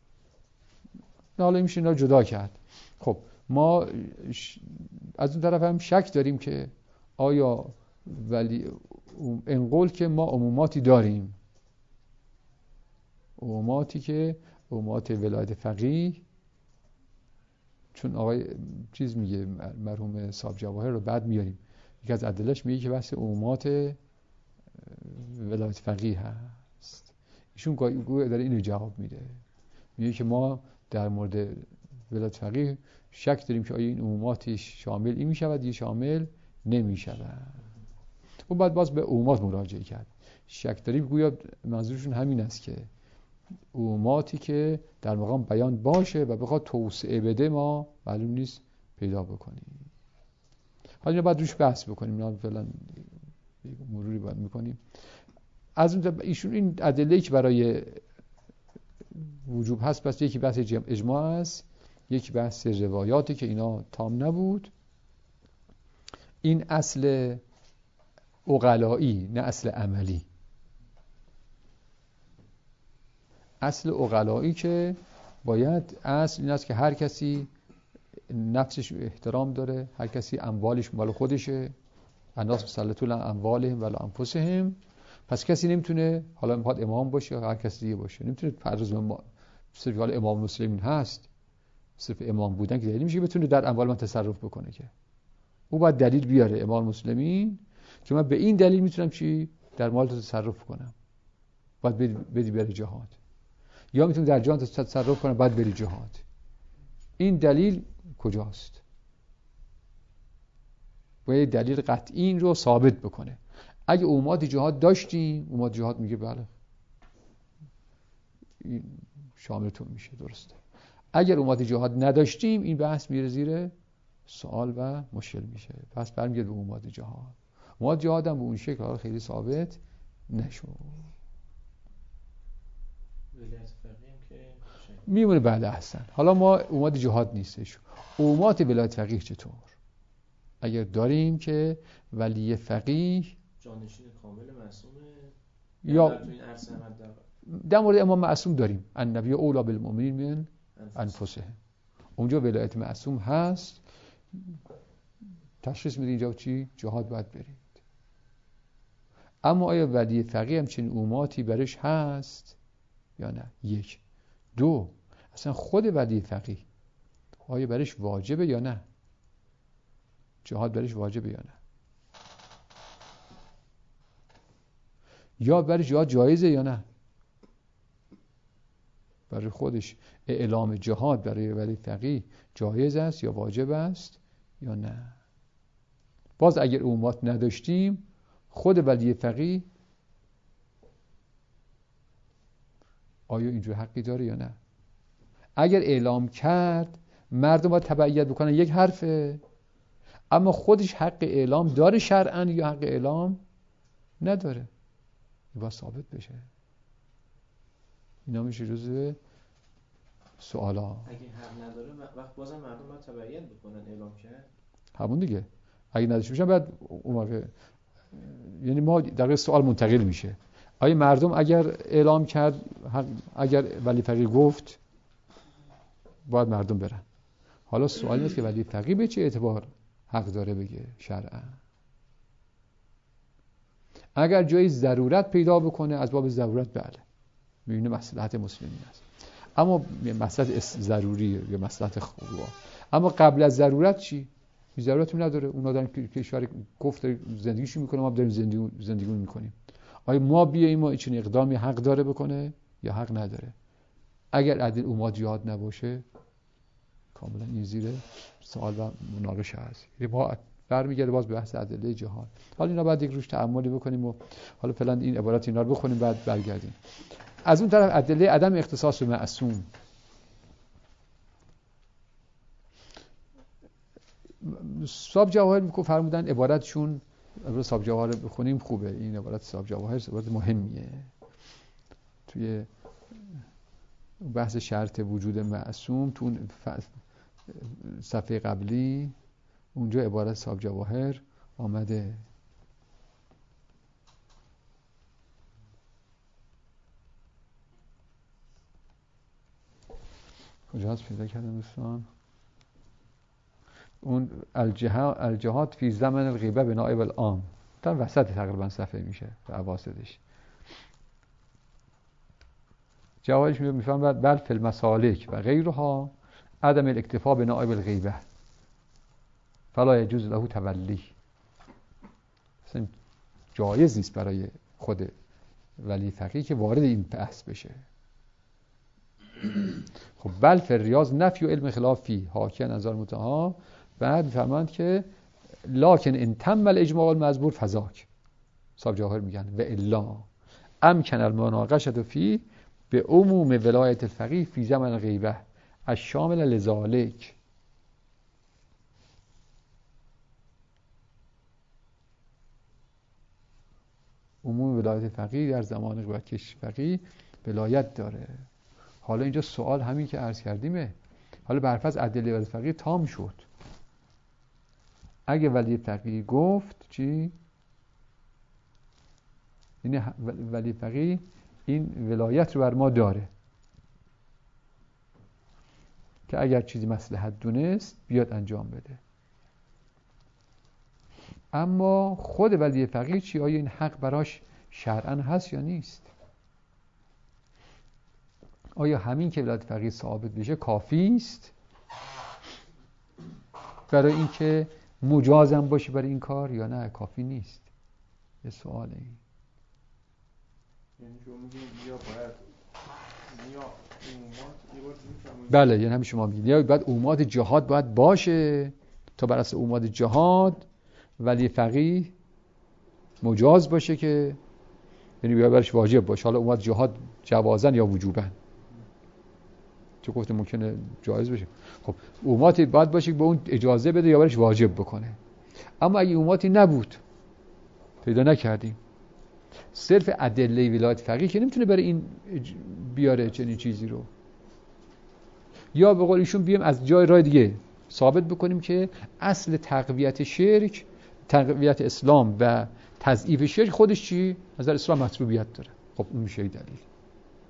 حالا میشه اینا جدا کرد. خب ما از اون طرف هم شک داریم که آیا ولی انقول که ما عموماتی داریم، عموماتی که عمومات ولایت فقیه، چون آقای چیز میگه مرحوم صاحب جواهر رو بعد میاریم، یکی از ادلهش میگه که بحث عمومات ولایت فقیه هست. ایشون گویا داره اینو جواب میده، میگه که ما در مورد ولایت فقیه شک داریم که آیا این عموماتش شامل این میشود یا شامل نمیشود. و بعد باز به عمومات مراجعه کرد. شک داریم گویا منظورشون همین است که عموماتی که در مقام بیان باشه و بخواد توسعه بده ما معلوم نیست پیدا بکنیم. حالا اینو بعد روش بحث بکنیم، نه فعلا مروری باید میکنیم. از اون ایشون این ادله‌ای که برای وجوب هست، پس یکی بحث اجماع است، یکی بحث روایاتی که اینا تام نبود. این اصل عقلایی نه اصل عملی. اصل عقلایی که باید اصل این است که هر کسی نفسش احترام داره، هر کسی اموالش مال خودشه، الناس مسلطون علی اموالهم ولا انفسهم. پس کسی نمیتونه، حالا میخواد امام باشه یا هر کسی دیگه باشه، نمیتونه فرض ما صرف حالا امام مسلمین هست، صرف امام بودن که دلیل میشه بتونه در اموال من تصرف بکنه. که او باید دلیل بیاره امام مسلمین که من به این دلیل میتونم چی در مال تصرف کنم، باید بدی بری جهاد، یا میتونم در جهان تصرف کنم باید بری جهاد. این دلیل کجاست؟ باید دلیل قطعی این رو ثابت بکنه. اگه عمومات جهاد داشتیم، عمومات جهاد میگه بله این شاملتون میشه، درسته. اگر عمومات جهاد نداشتیم این بحث میره زیر سوال و مشکل میشه. پس برمیگرد به عمومات جهاد. عمومات جهاد هم به اون شکل خیلی ثابت نشد. ولایت فقیه هم که میمونه بله هستن. حالا ما عمومات جهاد نیستش، عمومات ولایت فقیه چطور؟ اگر داریم که ولی فقیه جانشین کامل معصومه یا تو این عرصه در مورد امام معصوم داریم النبی اولی بالمؤمنین من انفسهم، اونجا ولایت معصوم هست، تشخیص میده اینجا چی؟ جهاد باید برید. اما آیا ولی فقیه همچنین اوماتی برش هست یا نه؟ یک. دو، اصلا خود ولی فقیه آیا برش واجبه یا نه؟ جهاد برش واجبه یا نه؟ یا برش جهاد جایزه یا نه؟ برای خودش اعلام جهاد برای ولی فقیه جایز است یا واجب است یا نه؟ باز اگر اومات نداشتیم خود ولی فقیه آیا اینجور حقی داره یا نه؟ اگر اعلام کرد مردم باید تبعیت بکنن، یک حرفه، اما خودش حق اعلام داره شرعاً یا حق اعلام نداره؟ باید ثابت بشه. اینا میشه جزء سوالا. اگه حق نداره وقت بازم مردم باید تبعیت بکنن اعلام کرد. همون دیگه. اگه نداشته باشن بعد اون موقع یعنی ما در سوال منتقل میشه. آیا مردم اگر اعلام کرد اگر ولی فقیه گفت باید مردم برن. حالا سوال اینه که ولی فقیه به چه اعتبار حق داره بگه شرعاً؟ اگر جایی ضرورت پیدا بکنه از باب ضرورت بله میبینه مصلحت مسلمین است، اما مصلحت ضروری یا مصلحت خوبه، اما قبل از ضرورت چی؟ هیچ ضرورتی نداره. اونا دارن کشور گفت زندگیشو میکنه، ما داریم زندگی زندگی میکنیم. آیا ما بیاییم ما چنین اقدامی حق داره بکنه یا حق نداره؟ اگر عدل اومات جهاد نباشه کاملا این زیر سوال و مناقشه هست. ما برمیگرده باز به بحث ادله جهاد. حالا اینا بعد یک روش تأملی بکنیم و حالا فعلا این عبارات اینا رو بخونیم بعد برگردیم. از اون طرف ادله عدم اختصاص معصوم. صاحب جواهر میگه فرمودن عبارتشون عبارت صاحب جواهر بخونیم خوبه. این عبارت صاحب جواهر عبارت مهمیه. توی بحث شرط وجود معصوم تو صفحه قبلی اونجا عبارت صاحب جواهر آمده. کجا هست پیدا کردم دوستان؟ اون الجهاد الجهاد فی زمن الغیبه به نائب العام در وسط تقریبا صفحه میشه و اواسطش جوابش میفهم بل فی المسالک و غیرها عدم الاکتفا به نائب الغیبه فلا یجوز له تولی. اصلا جایز نیست برای خود ولی فقیه که وارد این بحث بشه. خب بل فی ریاض نفی و علم خلافی حاکی نظر متها. بعد میفرمایند که لکن ان تم الاجماع المذکور فذاک. صاحب جواهر میگن و الا امکن المناقشه فی به عموم ولایت الفقیه فی زمن غیبه الشامل لذالک. عموم ولایت فقیه در زمان غیبت کش فقیه ولایت داره. حالا اینجا سوال همین که عرض کردیمه. حالا برفرض ادله ولایت فقیه تام شد. اگه ولی فقیه گفت چی؟ یعنی ولی فقیه این ولایت رو بر ما داره که اگر چیزی مصلحت دونست بیاد انجام بده. اما خود ولی فقیه چی؟ آیا این حق براش شرعاً هست یا نیست؟ آیا همین که ولایت فقیه ثابت بشه کافی است برای اینکه مجازم باشه برای این کار یا نه کافی نیست؟ یه سواله این. یعنی شما میگید یا باید یا اومات بله یعنی همین شما میگید یا باید اومات جهاد باید باشه تا بر اساس اومات جهاد ولی فقیه مجاز باشه که یعنی بیا برش واجب باشه. حالا اومات جهاد جوازن یا وجوبن چه گفته ممکنه جایز بشه. خب اوماتی باید باشه که به اون اجازه بده یا برش واجب بکنه. اما اگه اوماتی نبود پیدا نکردیم صرف ادله ولایت فقیه که نمیتونه برای این بیاره چنین چیزی رو. یا به قول ایشون بیام از جای راه دیگه ثابت بکنیم که اصل تقویت شرک تقویت اسلام و تضعیف شرک خودش چی؟ از در اسلام مطلوبیت داره. خب اون میشه دلیل.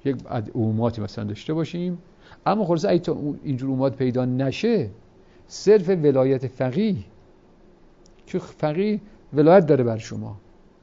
یک عموماتی مثلا داشته باشیم، اما خلاص اگه تا اینجور عمومات پیدا نشه، صرف ولایت فقیه که فقیه ولایت داره بر شما،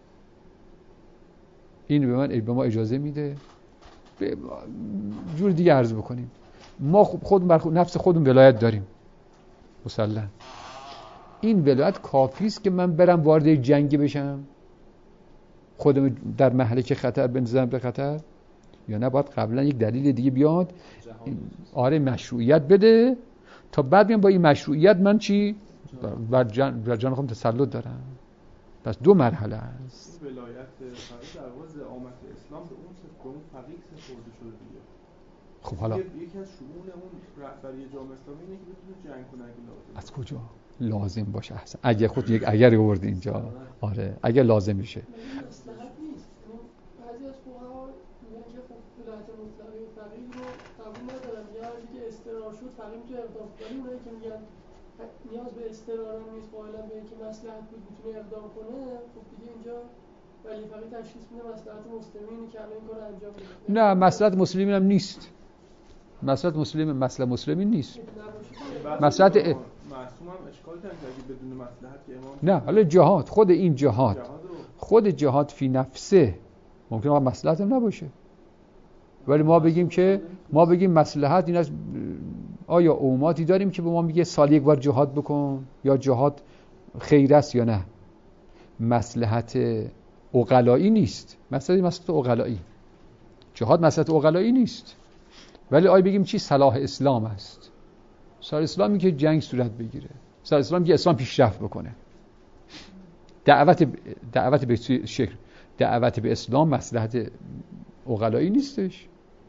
این به من به ما اجازه میده به جور دیگه عرض بکنیم ما خود بر خود نفس خودمون ولایت داریم مسلم. این ولایت کافی است که من برم وارد یک جنگی بشم، خودم در مهلک خطر بندازم به خطر، یا نه باید قبلا یک دلیل دیگه بیاد آره مشروعیت بده تا بعد بیام با این مشروعیت من چی بر جان بر جان خودم تسلط دارم. پس دو مرحله است. ولایت فقیه در واقع زعامت اسلام به اون به اون فقیه سپرده شده دیگه. خب حالا یکی از شؤون اون رهبری جامعه اسلامی اینه که بتونه جنگ کنه اگه لازم. از کجا لازم باشه احسن. اگه خود یک اگر آورد اینجا آره اگه لازم میشه. مصلحت نیست. بعضی از فقها میگن که خب ولایت مطلقه فقیه رو قبول ندارن، یا اگه استقرار شد فقیه میتونه اقدام کنه. اونایی که میگن نیاز به استقرار نیست، قائلا به اینکه مصلحت بود میتونه اقدام کنه، خب دیگه اینجا ولی فقیه تشخیص میده مصلحت مسلمینی که الان این کارو انجام میده. نه مصلحت مسلمین هم نیست. مصلحت مسلم مصلحت مسلمین نیست. مصلحت معصوم هم اشکال داره که بدون مصلحت که امام نه حالا جهاد خود این جهاد خود جهاد فی نفسه ممکنه مصلحت هم نباشه، ولی ما بگیم که ما بگیم مصلحت این است. آیا عموماتی داریم که به ما میگه سال یک بار جهاد بکن یا جهاد خیر است یا نه؟ مصلحت عقلایی نیست. مصلحت مصلحت عقلایی، جهاد مصلحت عقلایی نیست. ولی آیا بگیم چی صلاح اسلام است؟ صلاح اسلامی که جنگ صورت بگیره، صلاح اسلامی که اسلام پیشرفت بکنه. دعوت دعوت به شکل دعوت به اسلام مصلحت عقلایی نیستش.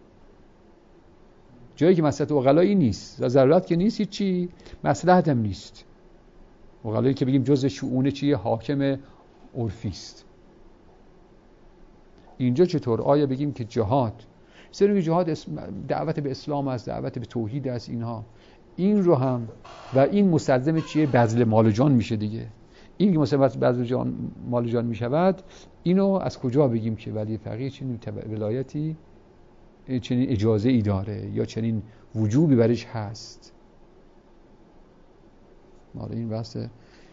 جایی که مصلحت عقلایی نیست، ضرورت که نیست، چی مصلحت هم نیست. عقلایی که بگیم جزء شؤون چیه حاکم عرفی است. اینجا چطور؟ آیا بگیم که جهاد سری جهاد دعوت به اسلام است، دعوت به توحید است، اینها این رو هم و این مستلزم چیه؟ بذل مال و جان میشه دیگه. این که مثلا بذل جان مال و جان میشود، اینو از کجا بگیم که ولی فقیه چنین ولایتی چنین اجازه ای داره یا چنین وجوبی برش هست؟ مال این واسه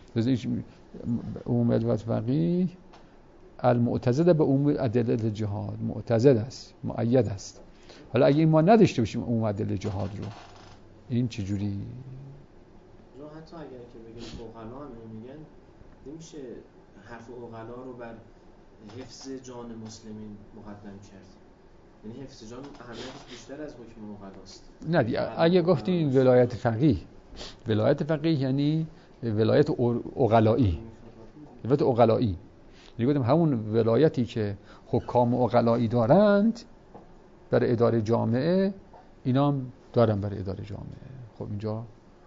عموم ولایت فقیه المعتزد به عموم ادله جهاد معتزد است، مؤید است. حالا اگه این ما نداشته باشیم عموم ادله جهاد رو، این چجوری؟ رو حتی اگر که بگیم عقلا هم میگن نمیشه حرف عقلا رو بر حفظ جان مسلمین مقدم کرد. یعنی حفظ جان اهمیتش بیشتر از حکم عقلاست. نه دیگه اگه گفتین ولایت فقیه، ولایت فقیه یعنی ولایت عقلایی، ولایت عقلایی یعنی گفتم همون ولایتی که حکام عقلایی دارند برای اداره جامعه، اینا هم دارن برای اداره جامعه. خب اینجا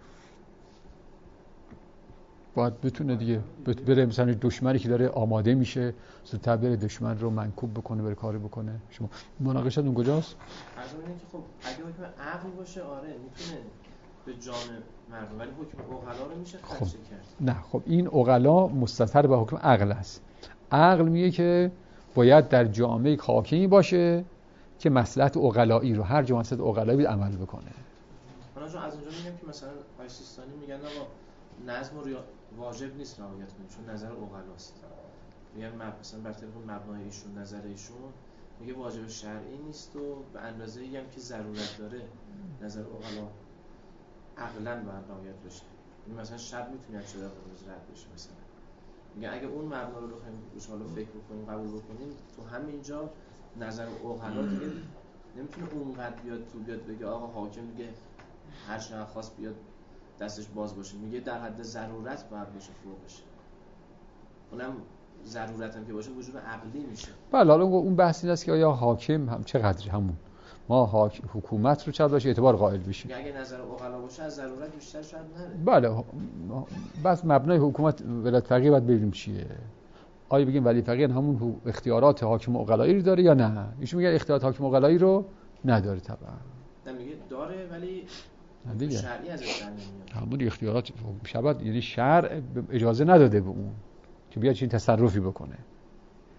باید بتونه دیگه بره مثلا دشمنی که داره آماده میشه زودتر بره دشمن رو منکوب بکنه، بره کاری بکنه. شما مناقشت اون کجاست؟ از اینه که خب اگه حکم عقل باشه آره میتونه به جان مردم، ولی حکم عقلا رو میشه خدشه خب. کرد. نه خب این عقلا مستتر به حکم عقل است. عقل میگه که باید در جامعه حاکمی باشه که مصلحت عقلایی رو هر جا مصلحت عقلایی عمل بکنه. من از اونجا میگم که مثلا آقای سیستانی میگن آقا نظم رو واجب نیست رعایت کنیم چون نظر عقلاست. میگن مثلا بر طبق مبنای ایشون نظر ایشون میگه واجب شرعی نیست و به اندازه‌ای هم که ضرورت داره نظر عقلا عقلاً باید رعایت بشه. یعنی مثلا شب میتونه از چراغ روز رد بشه مثلا. میگه اگه اون مبنا رو بخوایم روش حالا فکر بکنیم قبول بکنیم تو همینجا نظر عقلا دیگه نمیتونه اونقدر بیاد تو بیاد بگه آقا حاکم دیگه هر چقدر خواست بیاد دستش باز باشه. میگه در حد ضرورت باید باشه فوقش. اونم ضرورت هم که باشه وجود عقلی میشه. بله حالا اون بحث این است که آیا حاکم هم چقدر همون ما حاکم حکومت رو چقدر باشه اعتبار قائل بشیم. اگه نظر عقلا باشه از ضرورت بیشتر شاید نره. بله بس مبنای حکومت ولایت فقیه باید ببینیم چیه. آیا بگیم ولی فقیه همون اختیارات حاکم عقلایی رو داره یا نه؟ ایشون میگه اختیارات حاکم عقلایی رو نداره طبعا. نه میگه داره ولی دیگه شرعی ازش در نمیاد. همون اختیارات شبت یعنی شرع اجازه نداده به اون که بیاد چین تصرفی بکنه.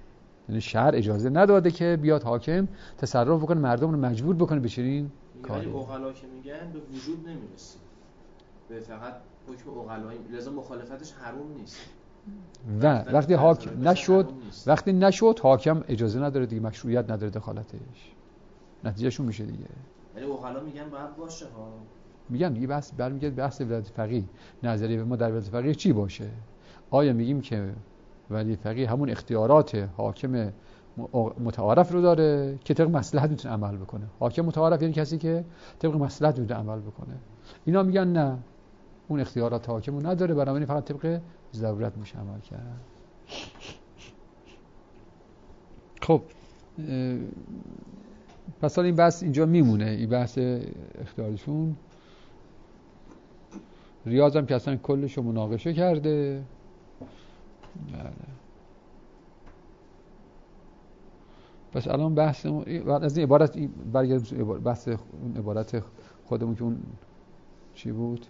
یعنی شهر اجازه نداده که بیاد حاکم تصرف بکنه، مردم رو مجبور بکنه به چنین کاری. ولی عقلا که میگن به وجود نمیرسه، به فقط حکم عقلایی، لذا مخالفتش حرام نیست. و وقتی حاکم نشد، وقتی نشد حاکم اجازه نداره دیگه، مشروعیت نداره دخالتش، نتیجهشون میشه دیگه. ولی عقلا میگن باید باشه ها، میگن دیگه بحث برمیگرده بحث ولایت فقیه. نظریه ما در ولایت فقیه چی باشه؟ آیا میگیم که ولی فقیه همون اختیارات حاکم متعارف رو داره که طبق مصلحت میتونه عمل بکنه؟ حاکم متعارف یعنی کسی که طبق مصلحت میتونه عمل بکنه. اینا میگن نه، اون اختیارات حاکم رو نداره، بنابراین فقط طبق ضرورت میشه عمل کرد. خب پس این بحث اینجا میمونه، این بحث اختیارشون. ریاض هم که اصلا کلش رو مناقشه کرده. بله. پس الان بحث از این عبارت برگردیم بحث اون عبارت خودمون که اون چی بود؟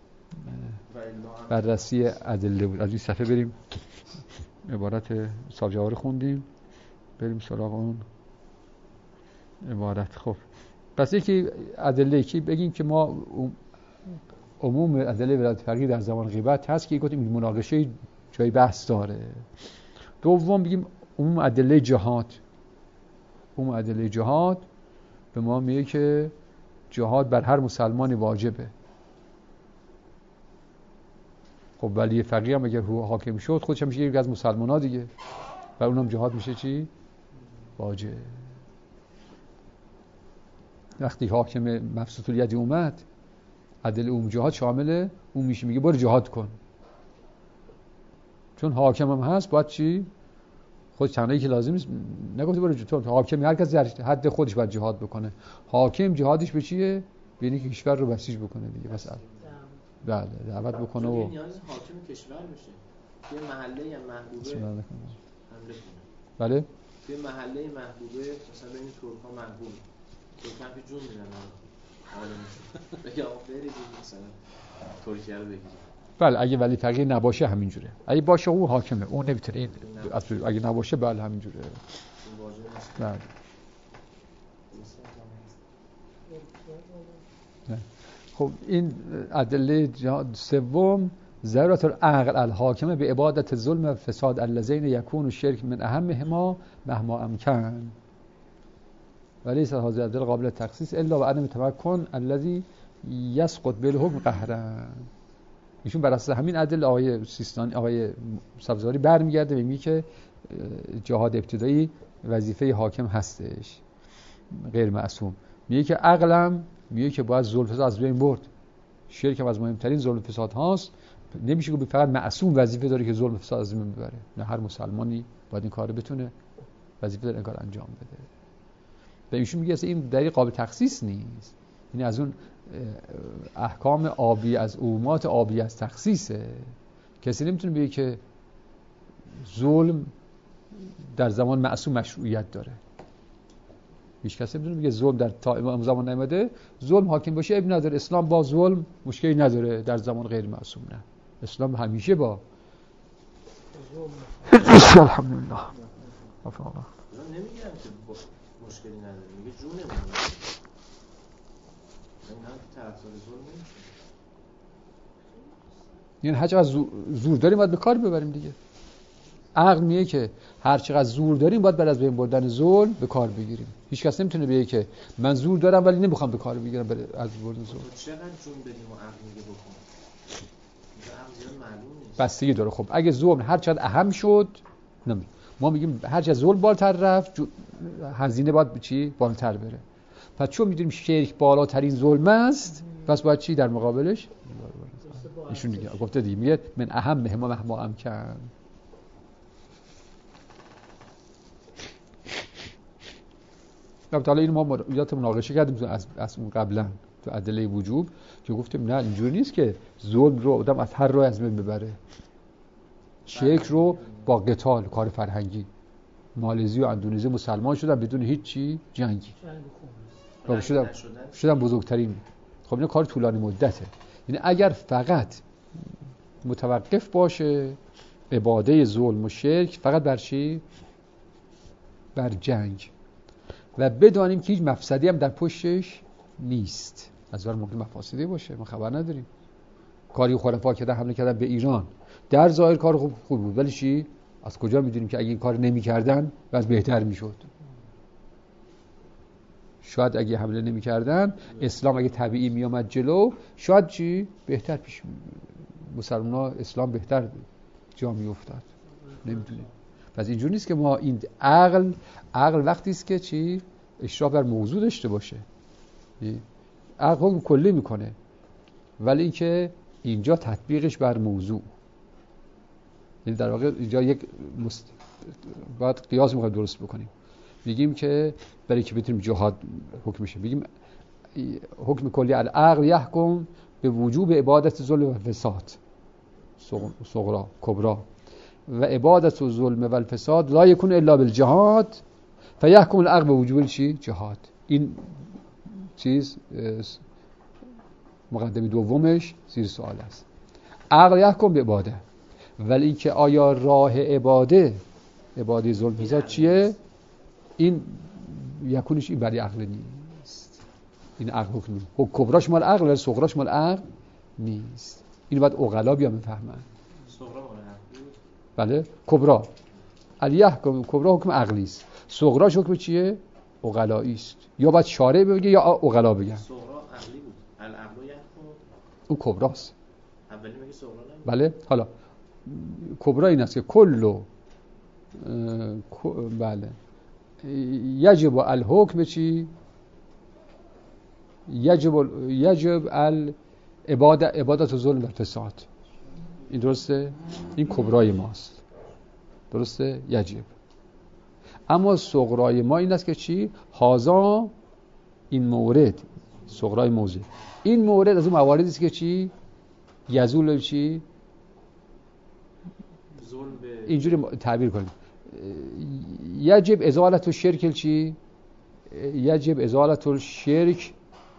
بررسی ادله بود. از این صفحه بریم عبارت صاحب جواهر خوندیم، بریم سراغ اون عبارت. خب پس یکی ادله که بگیم که ما عموم ادله ولایت فقیه در زمان غیبت هست که گفتیم مناقشه جای بحث داره. دوم بگیم عموم ادله جهاد. عموم ادله جهاد به ما میگه که جهاد بر هر مسلمانی واجبه. خب ولی فقیه هم اگر حاکم شد خودش هم میشه یکی از مسلمان‌ها دیگه، و اونم جهاد میشه چی؟ واجب. وقتی حاکم مبسوط الید اومد، ادله عموم جهاد شامله اون میشه، میگه برو جهاد کن. چون حاکم هم هست باید چی؟ خود تنهایی که لازم نیست، نگفته برو جهاد. حاکم هر کس در حد خودش باید جهاد بکنه. حاکم جهادش به چیه؟ به اینکه که کشور رو بسیج بکنه دیگه. مثلا بله دعوت بکنه و نیاز حاکم کشور بشه. توی محله یا محبوبه حمله کنه. بله؟ توی محله محبوبه مثلا بین ترک‌ها محبوب. ترک‌ها که جون میدن حالا میشه. بگه آقا برید مثلا ترکیه رو بگیرید. بله اگه ولی فقیه نباشه همینجوره. اگه باشه اون حاکمه، اون نمیتونه این اگه نباشه بله همینجوره. بله. خب این ادله سوم ضرورت العقل الحاکمه به عبادت ظلم و فساد اللذین یکون و شرک من اهمهما مهما امکن ولیس هذه الادله قابل تخصیص الا و عدم تمکن الذی یسقط بالحکم قهرا. ایشون بر اساس همین ادله آقای سیستانی آقای سبزواری برمیگرده به میگه که جهاد ابتدایی وظیفه حاکم هستش، غیر معصوم. میگه که عقلم میگه که باید ظلم فساد از بین برد. شرک هم از مهمترین ظلم فساد هاست. نمیشه که فقط معصوم وظیفه داره که ظلم فساد از بین ببره. نه، هر مسلمانی باید این کارو بتونه، وظیفه داره این کار انجام بده. و ایشون میگه اصلا این دلیل قابل تخصیص نیست. یعنی از اون احکام آبی، از عمومات آبی از تخصیصه. کسی نمیتونه بگه که ظلم در زمان معصوم مشروعیت داره. هیچ کسی نمیتونه بگه ظلم در تا زمان نیامده ظلم حاکم باشه اب نداره. اسلام با ظلم مشکلی نداره در زمان غیر معصوم. نه، اسلام همیشه با ظلم. الحمدلله. افا نمیگم که مشکلی نداره، میگه جون نمیدونه. این هم طرفدار ظلم نمیشه. یعنی هر چقدر زور داریم باید به کار ببریم دیگه. عقل میگه که هر چقدر زور داریم باید بعد از بین بردن ظلم به کار بگیریم. هیچ کس نمیتونه بگه که من زور دارم ولی نمیخوام به کار بگیرم برای از بردن ظلم. چقدر جون بدیم و عقل میگه بکن. عقل زیاد معلوم نیست. بستگی داره. خب اگه ظلم هر چقدر اهم شد، نمی ما میگیم هر چقدر ظلم بالاتر رفت هزینه باید به چی بالاتر بره. پس چون میدونیم شرک بالاترین ظلم است، پس باید چی در مقابلش؟ ایشون دیگه گفته دیگه میگه من اهم مهما مهما امکن. البته حالا اینو ما یادت مناقشه کردیم از از اون قبلا تو ادله وجوب که گفتیم نه اینجوری نیست که ظلم رو آدم از هر راه از بین ببره. شرک رو با قتال، کار فرهنگی، مالزی و اندونزی مسلمان شدن بدون هیچ چی جنگی. خب شدن شدن بزرگترین. خب اینا کار طولانی مدته. یعنی اگر فقط متوقف باشه عباده ظلم و شرک فقط بر چی؟ بر جنگ و بدانیم که هیچ مفسدی هم در پشتش نیست. از بر ممکن مفاسدی باشه، ما خبر نداریم. کاری خلفا کردن، حمله کردن به ایران، در ظاهر کار خوب خوب بود، ولی چی؟ از کجا میدونیم که اگه این کار نمی‌کردن بعد بهتر میشد؟ شاید اگه حمله نمی‌کردن، اسلام اگه طبیعی میامد جلو، شاید چی؟ بهتر پیش مسلمان‌ها اسلام بهتر جا میافتاد. نمیدونیم. پس اینجوری نیست که ما این عقل عقل وقتی است که چی؟ اشراف بر موضوع داشته باشه. عقل حکم کلی میکنه، ولی اینکه اینجا تطبیقش بر موضوع، یعنی در واقع اینجا یک مست... باید قیاس میخوایم درست بکنیم. میگیم که برای که بتونیم جهاد حکم بشه، میگیم حکم کلی العقل یحکم به وجوب عبادت ظلم و فساد صغرا کبرا و عبادت و ظلم و الفساد لا یکون الا بالجهاد فیحکم العقل به وجوب چی؟ جهاد. این چیز مقدمه دومش زیر سوال است. عقل یحکم به عباده، ولی اینکه آیا راه عباده عباده ظلم فساد چیه؟ این یکونش این برای عقل نیست. این عقل حکم نیست. کبراش مال عقل ولی صغراش مال عقل نیست. اینو باید عقلا بیان بفهمن. صغرا مال عقل. بله، کبرا الیحکم، کبرا حکم عقلی است، صغراش حکم چیه؟ عقلایی است. یا باید شارع بگه یا عقلا بگن. صغرا عقلی بود. العقل یحکم اون کبراست. اولی میگه صغرا نمیگه. بله، حالا کبرا این است که کلو بله یجب الحکم چی؟ یجب یجب العبادت عبادت و ظلم و فساد. این درسته؟ این کبرای ماست. درسته؟ یجب. اما صغرای ما این است که چی؟ هازا این مورد، صغرای موضوع، این مورد از اون مواردی است که چی؟ یزول چی؟ ظلم به اینجوری تعبیر کنیم. یجب ازالت الشرک چی؟ یجب ازالت الشرک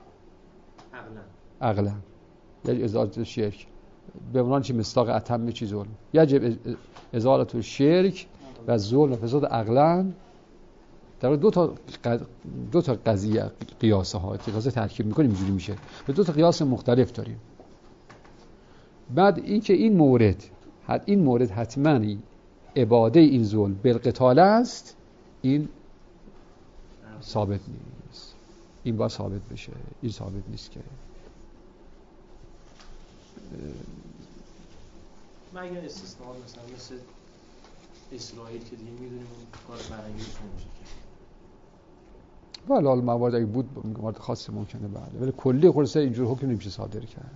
عقلا عقلا. یجب ازالت الشرک به عنوان چی؟ مصداق اتم چی؟ ظلم. یجب ازالت الشرک و ظلم و فساد عقلا. در دو تا دو تا قضیه قیاسه ها که قضیه ترکیب میکنیم اینجوری میشه. به دو تا قیاس مختلف داریم. بعد اینکه این مورد حد این مورد حتما عباده این ظلم بالقتال است، این ثابت نیست. این باید ثابت بشه. این ثابت نیست که مگر استثناءات مثلا مثل اسرائیل که دیگه میدونیم اون کار فرنگیش نمیشه کرد. ولی حالا موارد اگه بود موارد خاص ممکنه بله، ولی کلی خلاصه اینجور حکم نمیشه صادر کرد.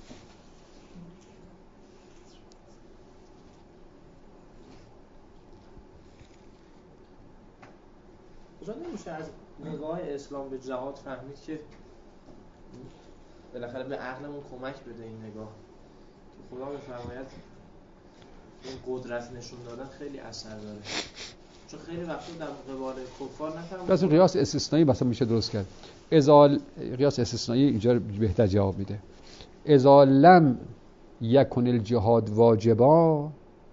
اجازه نمیشه از نگاه اسلام به جهاد فهمید که بالاخره به عقلمون کمک بده این نگاه که خدا بفرماید این قدرت نشون دادن خیلی اثر داره، چون خیلی وقتا در قبال کفار نفهمید. پس قیاس استثنایی مثلا میشه درست کرد. ازال قیاس استثنایی اینجا بهتر جواب میده. اذا لم یکن الجهاد واجبا،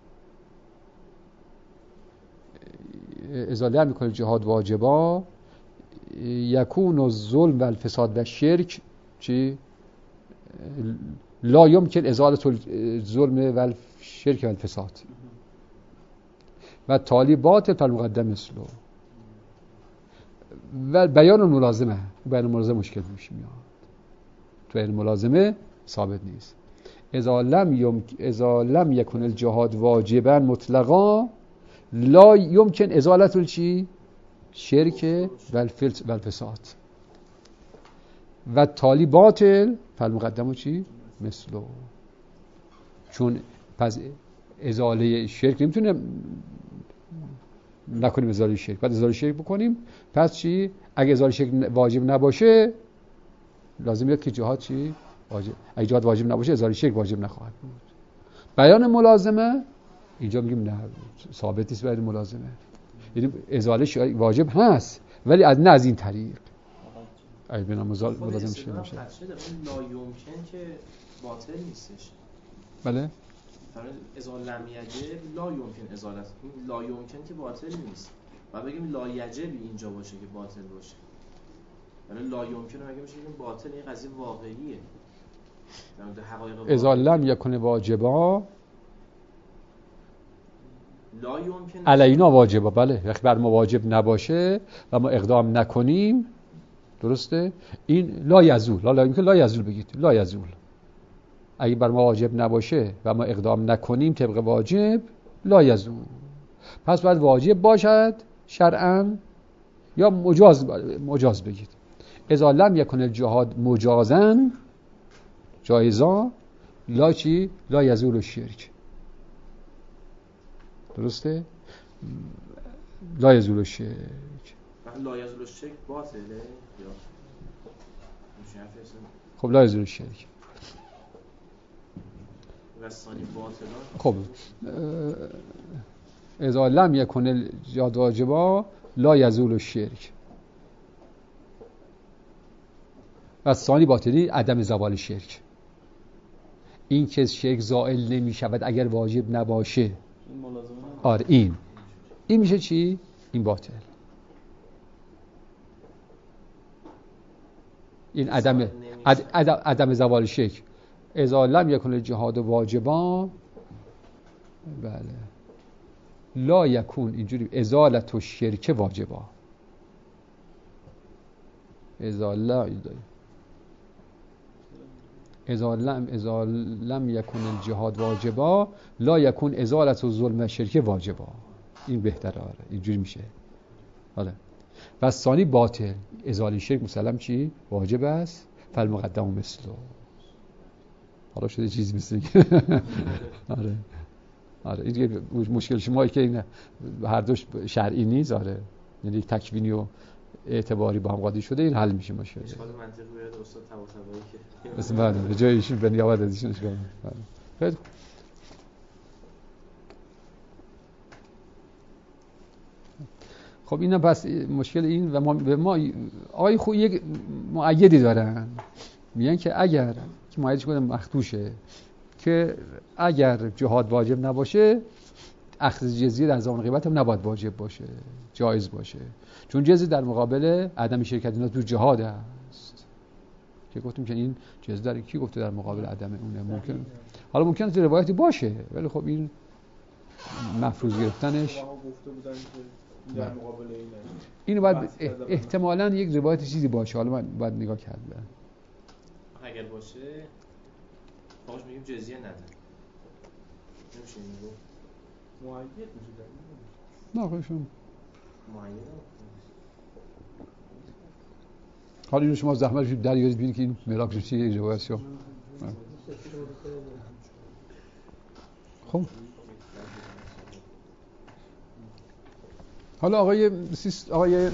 اذا لم یکن الجهاد واجبا یکون الظلم و الفساد و شرک چی؟ لا یمکن ازالت الظلم و الشرک و الفساد و تالی باطل فالمقدم مثله و بیان الملازمه. بیان الملازمه مشکل میشه میاد. تو این ملازمه ثابت نیست. اذا لم یمکن اذا لم یکن الجهاد واجبا مطلقا لا یمکن ازالت الچی؟ شرک و الفساد و تالی باطل فالمقدم چی؟ مثله. چون پس ازاله شرک نمیتونه نکنیم، ازاله شرک بعد ازاله شرک بکنیم، پس چی؟ اگه ازاله شرک واجب نباشه لازم بیاد که جهاد چی؟ واجب. اگه جهاد واجب نباشه ازاله شرک واجب نخواهد بود. بیان ملازمه اینجا میگیم نه ثابت نیست بیان ملازمه، یعنی ازاله واجب هست ولی از نه از این طریق. ای بنا ملازم میشه میشه. لا یمکن که باطل نیستش. بله. فرض ازال لم یجب لا یمکن ازالت. لا یمکن که باطل نیست. و بگیم لا یجب اینجا باشه که باطل باشه، ولی لا یمکنه مگه میشه بگیم باطل؟ این قضیه واقعیه در مورد حقایق اذا لم یکن واجبا لا یمکن علینا واجبا. بله وقتی بر ما واجب نباشه و ما اقدام نکنیم، درسته؟ این لا یزول، لا لا یمکن لا یزول بگید، لا یزول. اگه بر ما واجب نباشه و ما اقدام نکنیم طبق واجب، لا یزول. پس باید واجب باشد شرعاً یا مجاز، مجاز بگید. اذا لم یکن الجهاد مجازاً جایزا لا چی؟ لا یزول الشرک. درسته؟ لا یزول الشرک. لا یزول الشرک باطله یا خب لا یزول الشرک رسانی باطلان. خب اذا لم یکن الجهاد واجبا لا یزول الشرک. و ثانی باطلی عدم زوال شرک، این که شرک زائل نمی شود اگر واجب نباشه. این ملازمه آره این این میشه چی؟ این باطل. این عدم عد- عدم عدم زوال شرک. اذا لم یکن الجهاد واجبا، بله لا یکون، اینجوری ازالت الشرک واجبا. اذا لا اذا لم اذا لم یکن الجهاد واجبا لا یکون ازالت الظلم الشرک واجبا. این بهتره. آره اینجوری میشه. حالا و ثانی باطل، ازاله شرک مسلم چی؟ واجب است. فالمقدم مثله. حالا شده چیزی مثل آره آره این مشکل شما که این هر دوش شرعی نیست. آره یعنی تکوینی و اعتباری با هم قاطی شده، این حل میشه مشکل. اشکال منطقی بیاد استاد طباطبایی که مثلا بعد به جای ایشون به نیابت از ایشون اشکال خیلی. خب اینا پس مشکل این و ما به ما آقای خو یک مؤیدی دارن، میگن که اگر که مؤیدش کنم مخدوشه که اگر جهاد واجب نباشه اخذ جزیه در زمان غیبت هم نباید واجب باشه، جایز باشه، چون جزیه در مقابل عدم شرکت اینا تو جهاد است. که گفتیم که این جزیه در کی گفته در مقابل عدم اونه؟ ممکن حالا ممکنه تو روایتی باشه ولی خب این مفروض گرفتنش گفته بودن که در مقابل اینه. اینو باید احتمالاً یک روایت چیزی باشه، حالا من باید نگاه کردم. اگر باشه باش میگیم جزیه نده، نمیشه میگو مؤید میشه نه خودشون معین. حالا اینو شما زحمتش دریارید ببینید که این ملاک چیه یک روایت شو. خب حالا آقای سیست آقای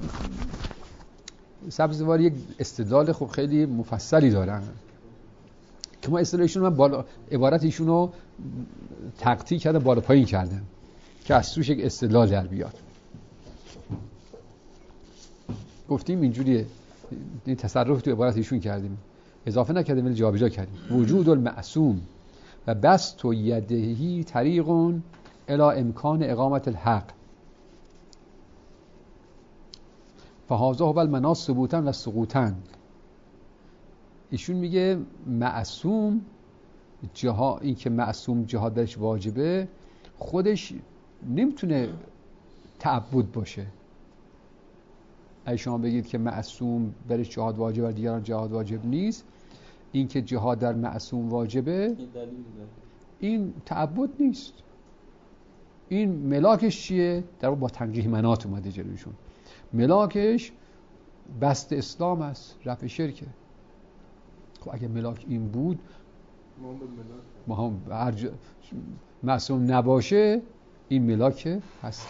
سبزواری یک استدلال خب خیلی مفصلی دارن که ما استدلالشون من بالا عبارت ایشون رو تقطیع کردم، بالا پایین کردم که از توش یک استدلال در بیاد. گفتیم اینجوریه، این تصرف تو عبارت ایشون کردیم، اضافه نکردیم ولی جابجا کردیم. وجود المعصوم و بسط یدهی طریق الی امکان اقامت الحق فهذا هو المناص ثبوتا و سقوطا. ایشون میگه معصوم جهاد، این که معصوم جهاد درش واجبه خودش نمیتونه تعبد باشه. اگه شما بگید که معصوم برش جهاد واجبه و دیگران جهاد واجب نیست، این که جهاد در معصوم واجبه این تعبد نیست. این ملاکش چیه؟ در با تنجیح منات اومده جلویشون. ملاکش بست اسلام است، رفع شرکه. خب اگه ملاک این بود ما هم هر جا معصوم نباشه این ملاکه هست.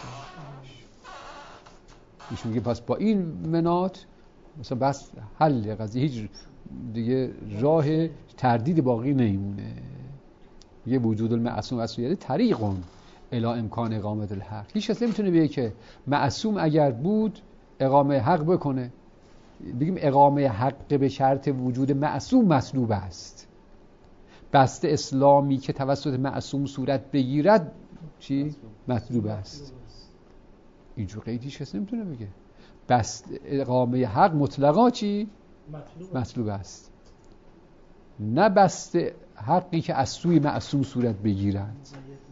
ایشون میگه پس با این منات مثلا بس حل قضیه، هیچ دیگه راه تردید باقی نمیمونه. یه وجود المعصوم اصلیه طریقون الی امکان اقامت الحق. هیچ کس نمیتونه بگه که معصوم اگر بود اقامه حق بکنه. بگیم اقامه حق به شرط وجود معصوم مطلوب است. بسته اسلامی که توسط معصوم صورت بگیرد چی؟ مطلوب است. اینجور قیدیش کسی نمیتونه بگه. بس اقامه حق مطلقا چی؟ مطلوب مطلوب است، نه بست حقی که از سوی معصوم صورت بگیرند.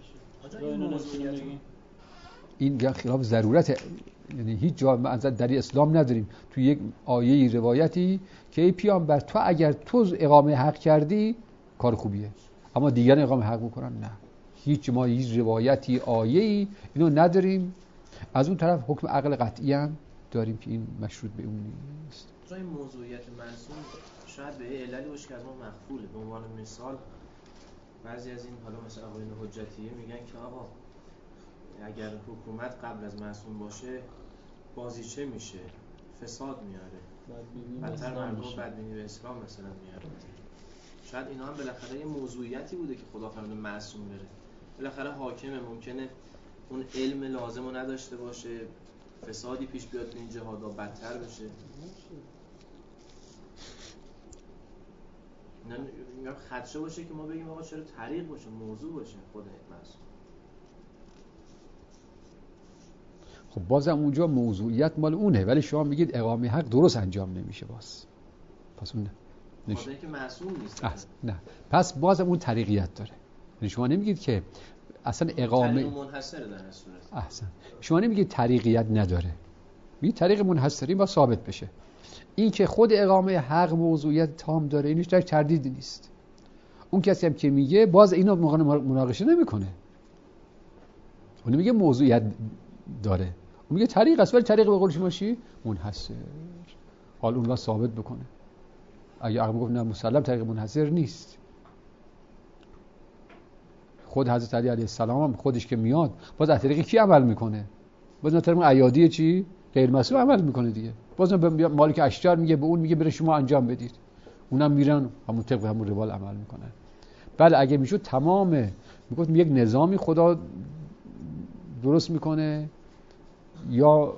این خلاف ضرورت، یعنی هیچ جا در اسلام نداریم تو یک آیه روایتی که ای پیامبر تو اگر تو اقامه حق کردی کار خوبیه، اما دیگران اقامه حق بکنن نه. هیچ ما هیچ روایتی آیه‌ای اینو نداریم. از اون طرف حکم عقل قطعی هم داریم که این مشروط به اون نیست. جای موضوعیت معصوم شاید به عللی باشه که از ما مخفوله. به عنوان مثال بعضی از این حالا مثلا آقایون حجتیه میگن که آقا اگر حکومت قبل از معصوم باشه بازیچه میشه، فساد میاره، بدتر مردم بدبینی به اسلام مثلا میاره. شاید اینا هم بالاخره یه موضوعیتی بوده که خدا فرموده معصوم بره. بالاخره حاکمه ممکنه اون علم لازم رو نداشته باشه، فسادی پیش بیاد تو این جهادا، بدتر بشه. اینا خدشه باشه که ما بگیم آقا چرا طریق باشه، موضوع باشه خود معصوم. خب بازم اونجا موضوعیت مال اونه، ولی شما میگید اقامه حق درست انجام نمیشه. باز پس اون نه خاطر که معصوم نیست. نه پس بازم اون طریقیت داره. یعنی شما نمیگید که اصلا اقامه طریق منحصره در این صورت. احسن. شما نمیگید طریقیت نداره، میگید طریق منحصری با ثابت بشه. این که خود اقامه حق موضوعیت تام داره اینش در تردیدی نیست. اون کسی هم که میگه باز اینو مناقشه نمیکنه، اون میگه موضوعیت داره، اون میگه طریق است، ولی طریق به قول شما چی؟ منحصر. حال اون واسه ثابت بکنه. اگه عقل گفت نه مسلم طریق منحصر نیست، خود حضرت علی علیه السلام هم خودش که میاد باز از طریق کی عمل میکنه؟ باز از طریق ایادی چی؟ غیر مسئول عمل میکنه دیگه. باز به مالک اشجار میگه، به اون میگه بره شما انجام بدید، اونم میرن همون طبق همون روال عمل میکنن. بله اگه میشد تمام میگفت یک نظامی خدا درست میکنه یا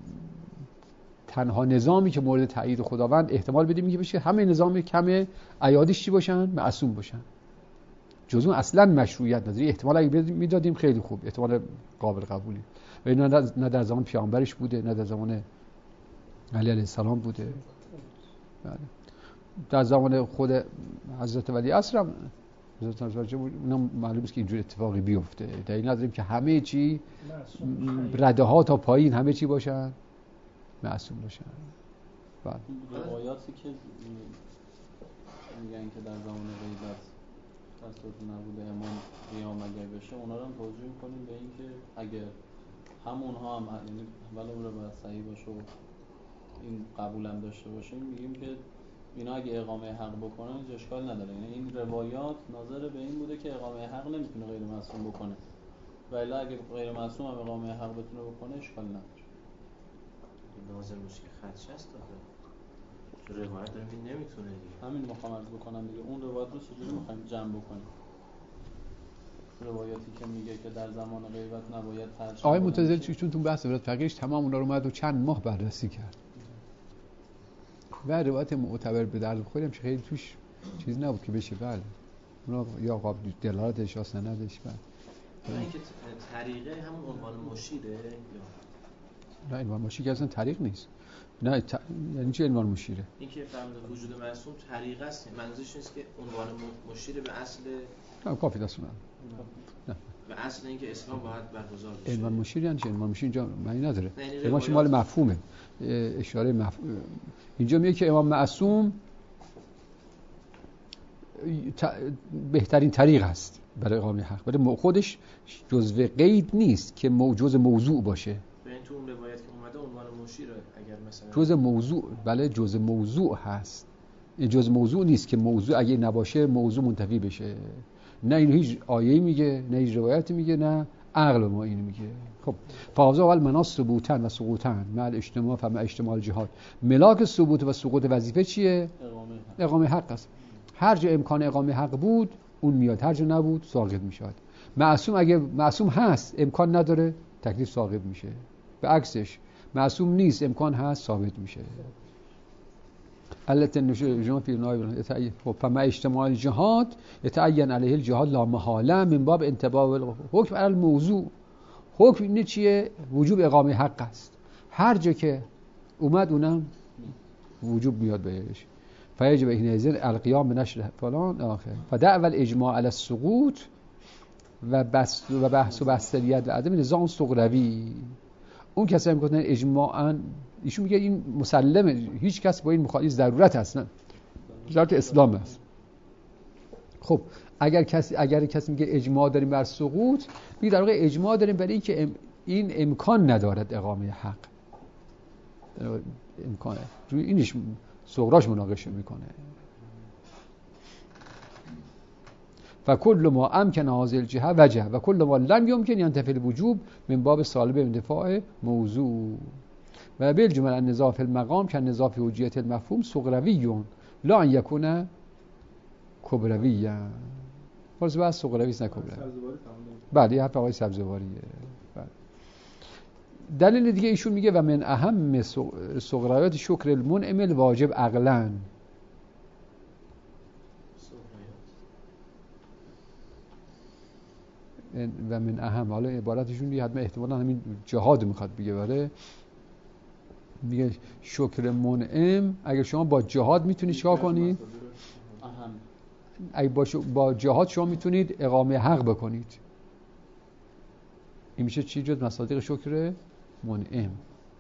تنها نظامی که مورد تایید خداوند احتمال بدیم میگه بشه همه نظام کم ایادیش چی باشن؟ معصوم باشن. جزو اصلا مشروعیت نداره. احتمال اگه میدادیم خیلی خوب، احتمال قابل قبولی. و نه در زمان پیامبرش بوده، نه در زمان علی علیه السلام بوده. بله. در زمان خود حضرت ولی عصر هم حضرت نظر بود، اونم معلوم است که اینجور اتفاقی بیفته. دلیل نداریم که همه چی رده ها تا پایین همه چی باشن معصوم باشن. بله. روایاتی که میگن که در زمان غیبت تصادف نبوده امام قیام اگر بشه، اونا رو هم توجیه می‌کنیم به اینکه اگه همونها هم یعنی ولی اون رو باید صحیح باشه و این قبول هم داشته باشیم، میگیم که اینا اگه اقامه حق بکنن هیچ اشکال نداره. یعنی این روایات ناظر به این بوده که اقامه حق نمیتونه غیر معصوم بکنه، ولی اگه غیر معصوم هم اقامه حق بتونه بکنه اشکال نداره. ناظر میشه که خدشه است داده چون روایت داریم این نمیتونه دیگه. همین میخوام عرض بکنم دیگه، اون روایت رو چجوری میخوایم جمع بکنیم؟ روایاتی که میگه که در زمان غیبت نباید ترجمه. آقای معتزلی چون تو بحث ولایت فقیهش تمام اونا رو اومد و چند ماه بررسی کرد و روایت معتبر به درد بخوریم که خیلی توش چیز نبود که بشه. بله اونا یا قابل دلالتش یا سندش. بله اینکه طریقه همون عنوان مشیره یا نه عنوان مشیر که اصلا طریق نیست. نه ت... یعنی چه عنوان مشیره؟ اینکه فرموده وجود معصوم طریقه است، منظورش نیست که عنوان مشیر به اصل نه کافی دستونه نه به اصل اینکه اسلام باید برگزار بشه. عنوان مشیر یعنی چه؟ عنوان مشیر اینجا معنی نداره. عنوان مال مفهومه، اشاره مفهوم. اینجا میگه که امام معصوم ت... بهترین طریق است برای اقامه حق، ولی خودش جزء قید نیست که جزء موضوع باشه. ببین تو اون روایت که اومده عنوان مشیره اگر مثلا جزء موضوع، بله جزء موضوع هست. این جزء موضوع نیست که موضوع اگه نباشه موضوع منتفی بشه. نه این هیچ آیه‌ای میگه، نه هیچ روایتی میگه، نه عقل ما اینو میگه. خب فاضا اول مناس ثبوتن و سقوطن مع الاجتماع فمع اجتماع الجهاد. ملاک ثبوت و سقوط وظیفه چیه؟ اقامه حق. اقامه حق است. هر جا امکان اقامه حق بود اون میاد، هر جا نبود ساقط میشد. معصوم اگه معصوم هست امکان نداره تکلیف ساقط میشه. به عکسش معصوم نیست امکان هست ثابت میشه. علت النجوم فی نایب خب فما اجتماع الجهاد یتعین علیه الجهاد لا محاله من باب انطباق الحکم علی الموضوع. حکم اینه چیه؟ وجوب اقامه حق است. هر جا که اومد اونم وجوب میاد بهش. فیجب حینئذ القیام بنشر فلان آخر فدعوی الاجماع علی السقوط و بس و بحث و بستریت و عدم نظام سغروی. اون کسایی میگن اجماعاً، ایشون میگه این مسلمه، هیچ کس با این مخالف ضرورت هست، نه ضرورت اسلام است. خب اگر کسی اگر کسی میگه اجماع داریم بر سقوط، میگه در واقع اجماع داریم برای اینکه ام این امکان ندارد اقامه حق، امکانه روی اینش صغراش مناقشه میکنه. و کل ما امکن هذه الجهه وجه و کل ما لم يمكن ينتفي الوجوب من باب سالب اندفاع موضوع و بالجمله النزاع في المقام كالنزاع في حجیت المفهوم صغروی لا ان يكون کبروی. باز بس صغروی است نه کبروی. بله یه حرف آقای سبزواریه. دلیل دیگه ایشون میگه و من اهم صغرایات شکر المنعم الواجب عقلاً. و من اهم، حالا عبارتشون دیگه حتما احتمالاً همین جهاد میخواد بگه، بله میگه شکر منعم اگر شما با جهاد میتونید چیکار کنید؟ اهم. اگه با, ش... با جهاد شما میتونید اقامه حق بکنید. این میشه چی جز مصادیق شکر منعم.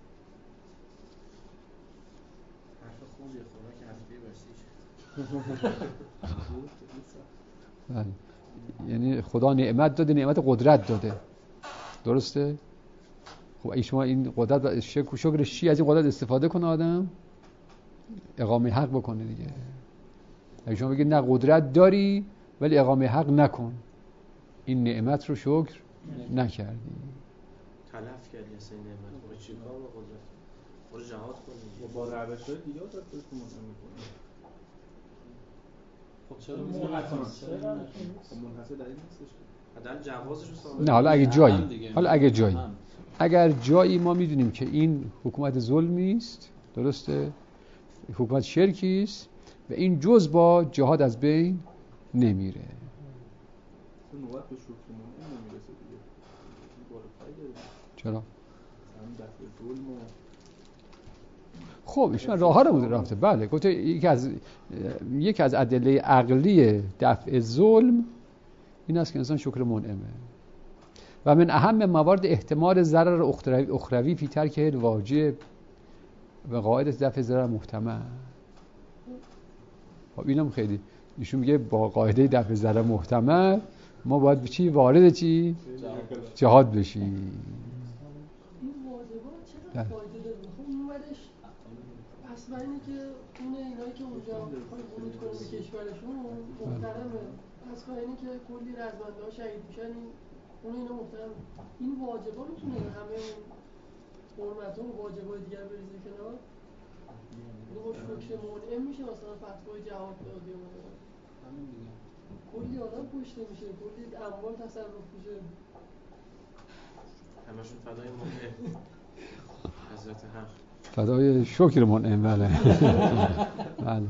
بله. یعنی خدا نعمت داده، نعمت قدرت داده، درسته؟ خب اگه شما این قدرت و شکرش چی؟ از این قدرت استفاده کنه آدم اقامه حق بکنه دیگه. اگه شما بگید نه قدرت داری ولی اقامه حق نکن، این نعمت رو شکر نکردی، تلف کردی اصلا این نعمت رو. چیکار با قدرت؟ برو جهاد کنی با روش‌های دیگه داد بهتون می‌کنه. خب چرا منحصر منحصر در این نیستش؟ حداقل جوازش رو ثابت. نه حالا اگه جایی، حالا اگه جایی اگر جایی ما میدونیم که این حکومت ظلمی است، درسته؟ حکومت شرکی است و این جز با جهاد از بین نمیره. نوبت به شکرمون نمیرسه دیگه. بالاتر داره. چرا؟ هم دفع ظلم و خب ایشون راه ها رو رفته. بله گفته یکی از یکی از ادله عقلی دفع ظلم این است که انسان شکر منعمه. و من اهم موارد احتمال ضرر اخروی اخروی فی ترک الواجب و قاعده دفع ضرر محتمل. خب اینم خیلی ایشون میگه با قاعده دفع ضرر محتمل ما باید چی وارد چی جهاد بشیم. این واجبات چرا فایده داره؟ خب اومدش پس برای اینه که اون اینایی که اونجا میخوای ورود کنن به کشورشون محترمه، پس برای اینه که کلی رزمنده ها شهید میشن، این اون اینا محترم. این واجبا میتونه همه اون حرمت ها و واجبای دیگر بریزه کنار؟ اینو با شکر منعم میشه مثلا فتوای جهاد دادی اومده همین دیگه، کلی آدم کشته میشه، کلی اموال تصرف میشه، همشون فدای منعم حضرت حق، فدای شکر منعم. بله بله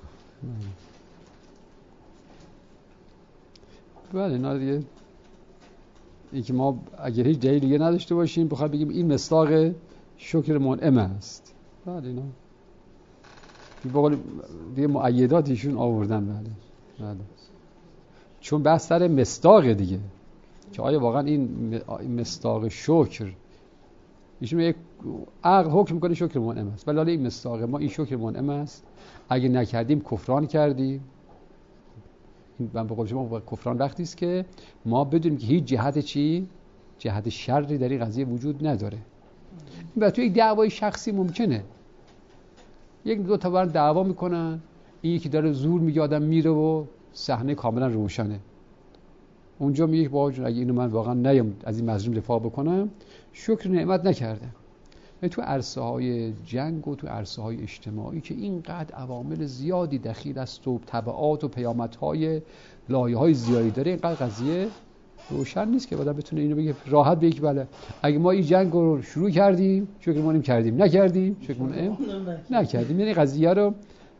بله اینا دیگه این که ما اگر هیچ دلیل دیگه نداشته باشیم بخوایم بگیم این مصداق شکر منعم است، بله اینا بقول دیگه مؤیدات ایشون آوردن. بله بله چون بحث سر مصداق دیگه که آیا واقعا این مصداق شکر ایشون یک عقل حکم میکنه شکر منعم است، ولی این مصداق ما این شکر منعم است، اگه نکردیم کفران کردیم. من به قول شما کفران وقتی است که ما بدونیم که هیچ جهت چی جهت شری در این قضیه وجود نداره. و تو یک دعوای شخصی ممکنه یک دو تا بار دعوا میکنن، این یکی داره زور میگه آدم میره و صحنه کاملا روشنه، اونجا میگه با جون اگه اینو من واقعا نیام از این مظلوم دفاع بکنم شکر نعمت نکردم. و تو عرصه های جنگ و تو عرصه های اجتماعی که اینقدر عوامل زیادی دخیل است و تبعات و پیامت های لایه های زیادی داره، اینقدر قضیه روشن نیست که آدم بتونه اینو بگه راحت بگه که بله اگه ما این جنگ رو شروع کردیم شکر منعم کردیم، نکردیم شکر منعم نکردیم. یعنی قضیه رو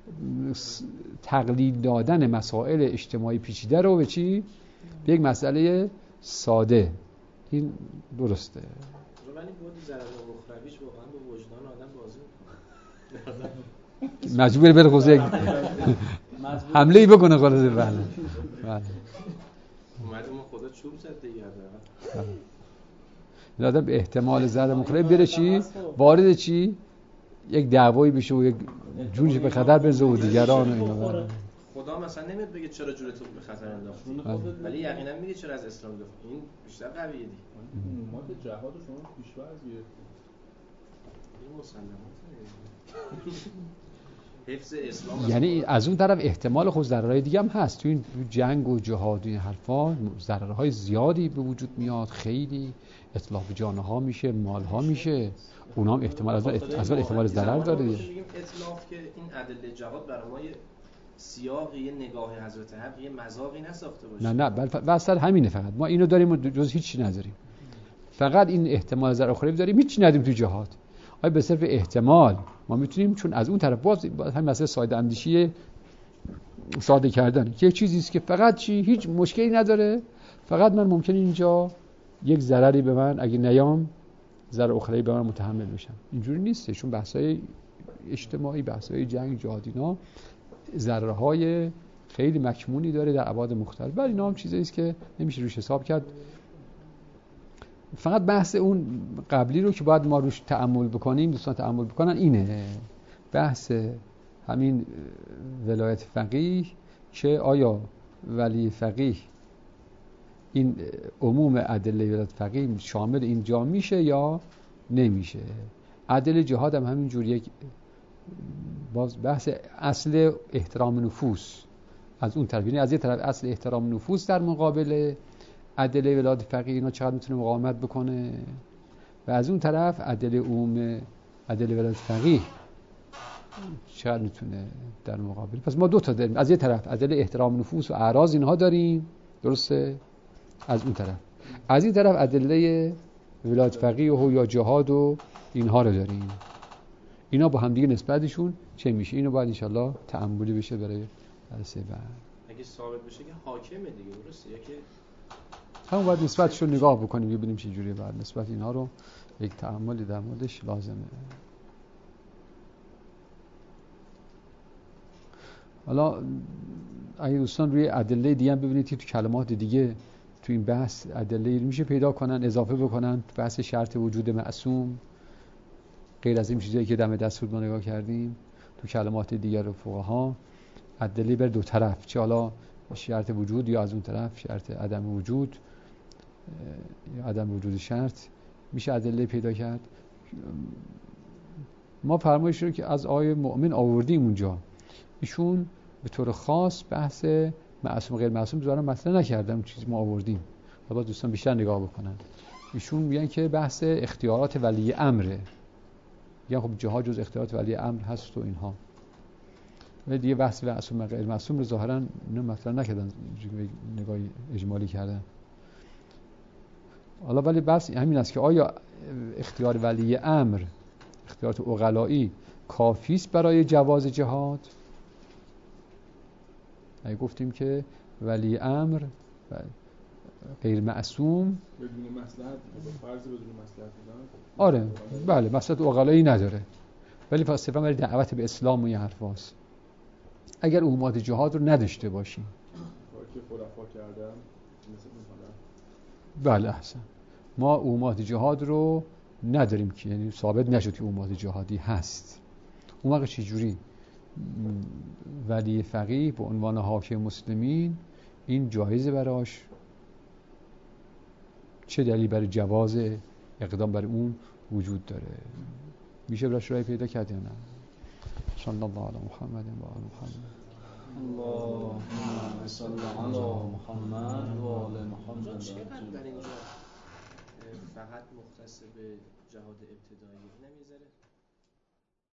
تقلیل دادن مسائل اجتماعی پیچیده رو به چی؟ به یک مسئله ساده این درسته. ولی بود ضرر مخرویش واقعا به وجدان آدم بازی میکنه. مجبور بره حوزه حمله ای بکنه خلاصه. بله بله اومده ما خدا چوب زد دیگه. این آدم به احتمال ضرر مخروی بره چی؟ وارد چی؟ یک دعوایی بشه و یک جونش به خطر بنزه و دیگران و اینا. خدا مثلا نمیاد بگه چرا جونتو به خطر انداختی، ولی یقینا میگه چرا از اسلام دفاع. این بیشتر قویه دیگه. ما که جهاد شما پیش‌فرض گرفتید. این مسلمات حفظ اسلام. یعنی از اون طرف احتمال خود ضررهای دیگه هم هست. تو این جنگ و جهاد و این حرفا ضررهای زیادی به وجود میاد، خیلی اتلاف جانها میشه، مالها میشه، اونا هم احتمال از اول احتمال ضرر داره. میگیم اتلاف که این ادله جهاد برای ما سیاق یه نگاه حضرت حق یه مذاقی نساخته باشه. نه نه بل واسه همینه، فقط ما اینو داریم و جز هیچی نداریم. فقط این احتمال ضرر اخروی داریم، هیچی نداریم تو جهاد. آیا به صرف احتمال ما میتونیم، چون از اون طرف باز همین مسئله ساده اندیشی ساده کردن که چیزی است که فقط چی هیچ مشکلی نداره، فقط من ممکنه اینجا یک ضرری به من اگه نیام ضرر اخروی به من متحمل بشم. اینجوری نیست، چون بحث‌های اجتماعی، بحث‌های جنگ، جهاد اینا ضررهای خیلی مکمونی داره در ابعاد مختلف. ولی اینا هم چیزایی است که نمیشه روش حساب کرد. فقط بحث اون قبلی رو که باید ما روش تأمل بکنیم، دوستان تأمل بکنن، اینه بحث همین ولایت فقیه که آیا ولی فقیه این عموم ادله ولایت فقیه شامل اینجا میشه یا نمیشه. ادله جهاد هم همینجور یک باز بحث اصل احترام نفوس از اون طرف، یعنی از یه طرف اصل احترام نفوس در مقابل ادله ولایت فقیه اینا چقدر میتونه مقاومت بکنه، و از اون طرف ادله عموم ادله ولایت فقیه چقدر میتونه در مقابل. پس ما دو تا داریم، از یه طرف ادله احترام نفوس و اعراض اینها داریم، درسته، از اون طرف از این طرف ادله ولایت فقیه و یا جهاد و اینها رو داریم. اینا با هم دیگه نسبتشون چه میشه؟ اینو باید انشالله تأملی بشه برای درس بعد. اگه ثابت بشه که حاکمه دیگه، درسته، یا که همون باید نسبتشو نگاه بکنیم ببینیم چه جوریه. بعد نسبت اینها رو یک تأملی در موردش لازمه. حالا اگه دوستان روی ادله دیگه هم ببینید که تو کلمات دیگه تو این بحث ادله میشه پیدا کنن، اضافه بکنن. تو بحث شرط وجود معصوم غیر از این چیزایی که دم دست بود ما نگاه کردیم، تو کلمات دیگر فقها ادله بر دو طرف، چه حالا شرط وجود یا از اون طرف شرط عدم وجود یا عدم وجود شرط، میشه ادله پیدا کرد. ما فرمایش رو که از آیه مؤمن آوردیم اونجا، ایشون به طور خاص بحث معصوم غیر معصوم دوباره مطرح نکردم، چیزی ما آوردیم، حالا دوستان بیشتر نگاه بکنن. ایشون میگن که بحث اختیارات ولی امره، یا خب جهاد جز اختیارات ولی امر هست و اینها، ولی دیگه بحث معصوم غیر معصوم رو ظاهرا اینا مطرح نکردن، نگاه اجمالی کردن. حالا ولی بحث همین است که آیا اختیار ولی امر، اختیارات عقلایی کافی است برای جواز جهاد؟ اگه گفتیم که ولی امر غیر معصوم بدون مصلحت، فرض بدون مصلحت، آره بله مصلحت عقلایی نداره، ولی فلسفه برای دعوت به اسلام و این حرفاست. اگر عمومات جهاد رو نداشته باشیم کاری که خلفا کردن مثل اون بله احسن، ما عمومات جهاد رو نداریم که یعنی ثابت نشد که عمومات جهادی هست، اون وقت چجوری ولی فقیه به عنوان حاکم مسلمین این جایزه براش؟ چه دلیل برای جواز اقدام بر اون وجود داره؟ میشه براش رای پیدا کرد یا نه؟ صلی الله علی محمد و آل محمد. اللهم صل علی محمد و آل محمد. چقدر در اینجا فقط مختص به جهاد ابتدایی نمیذاره؟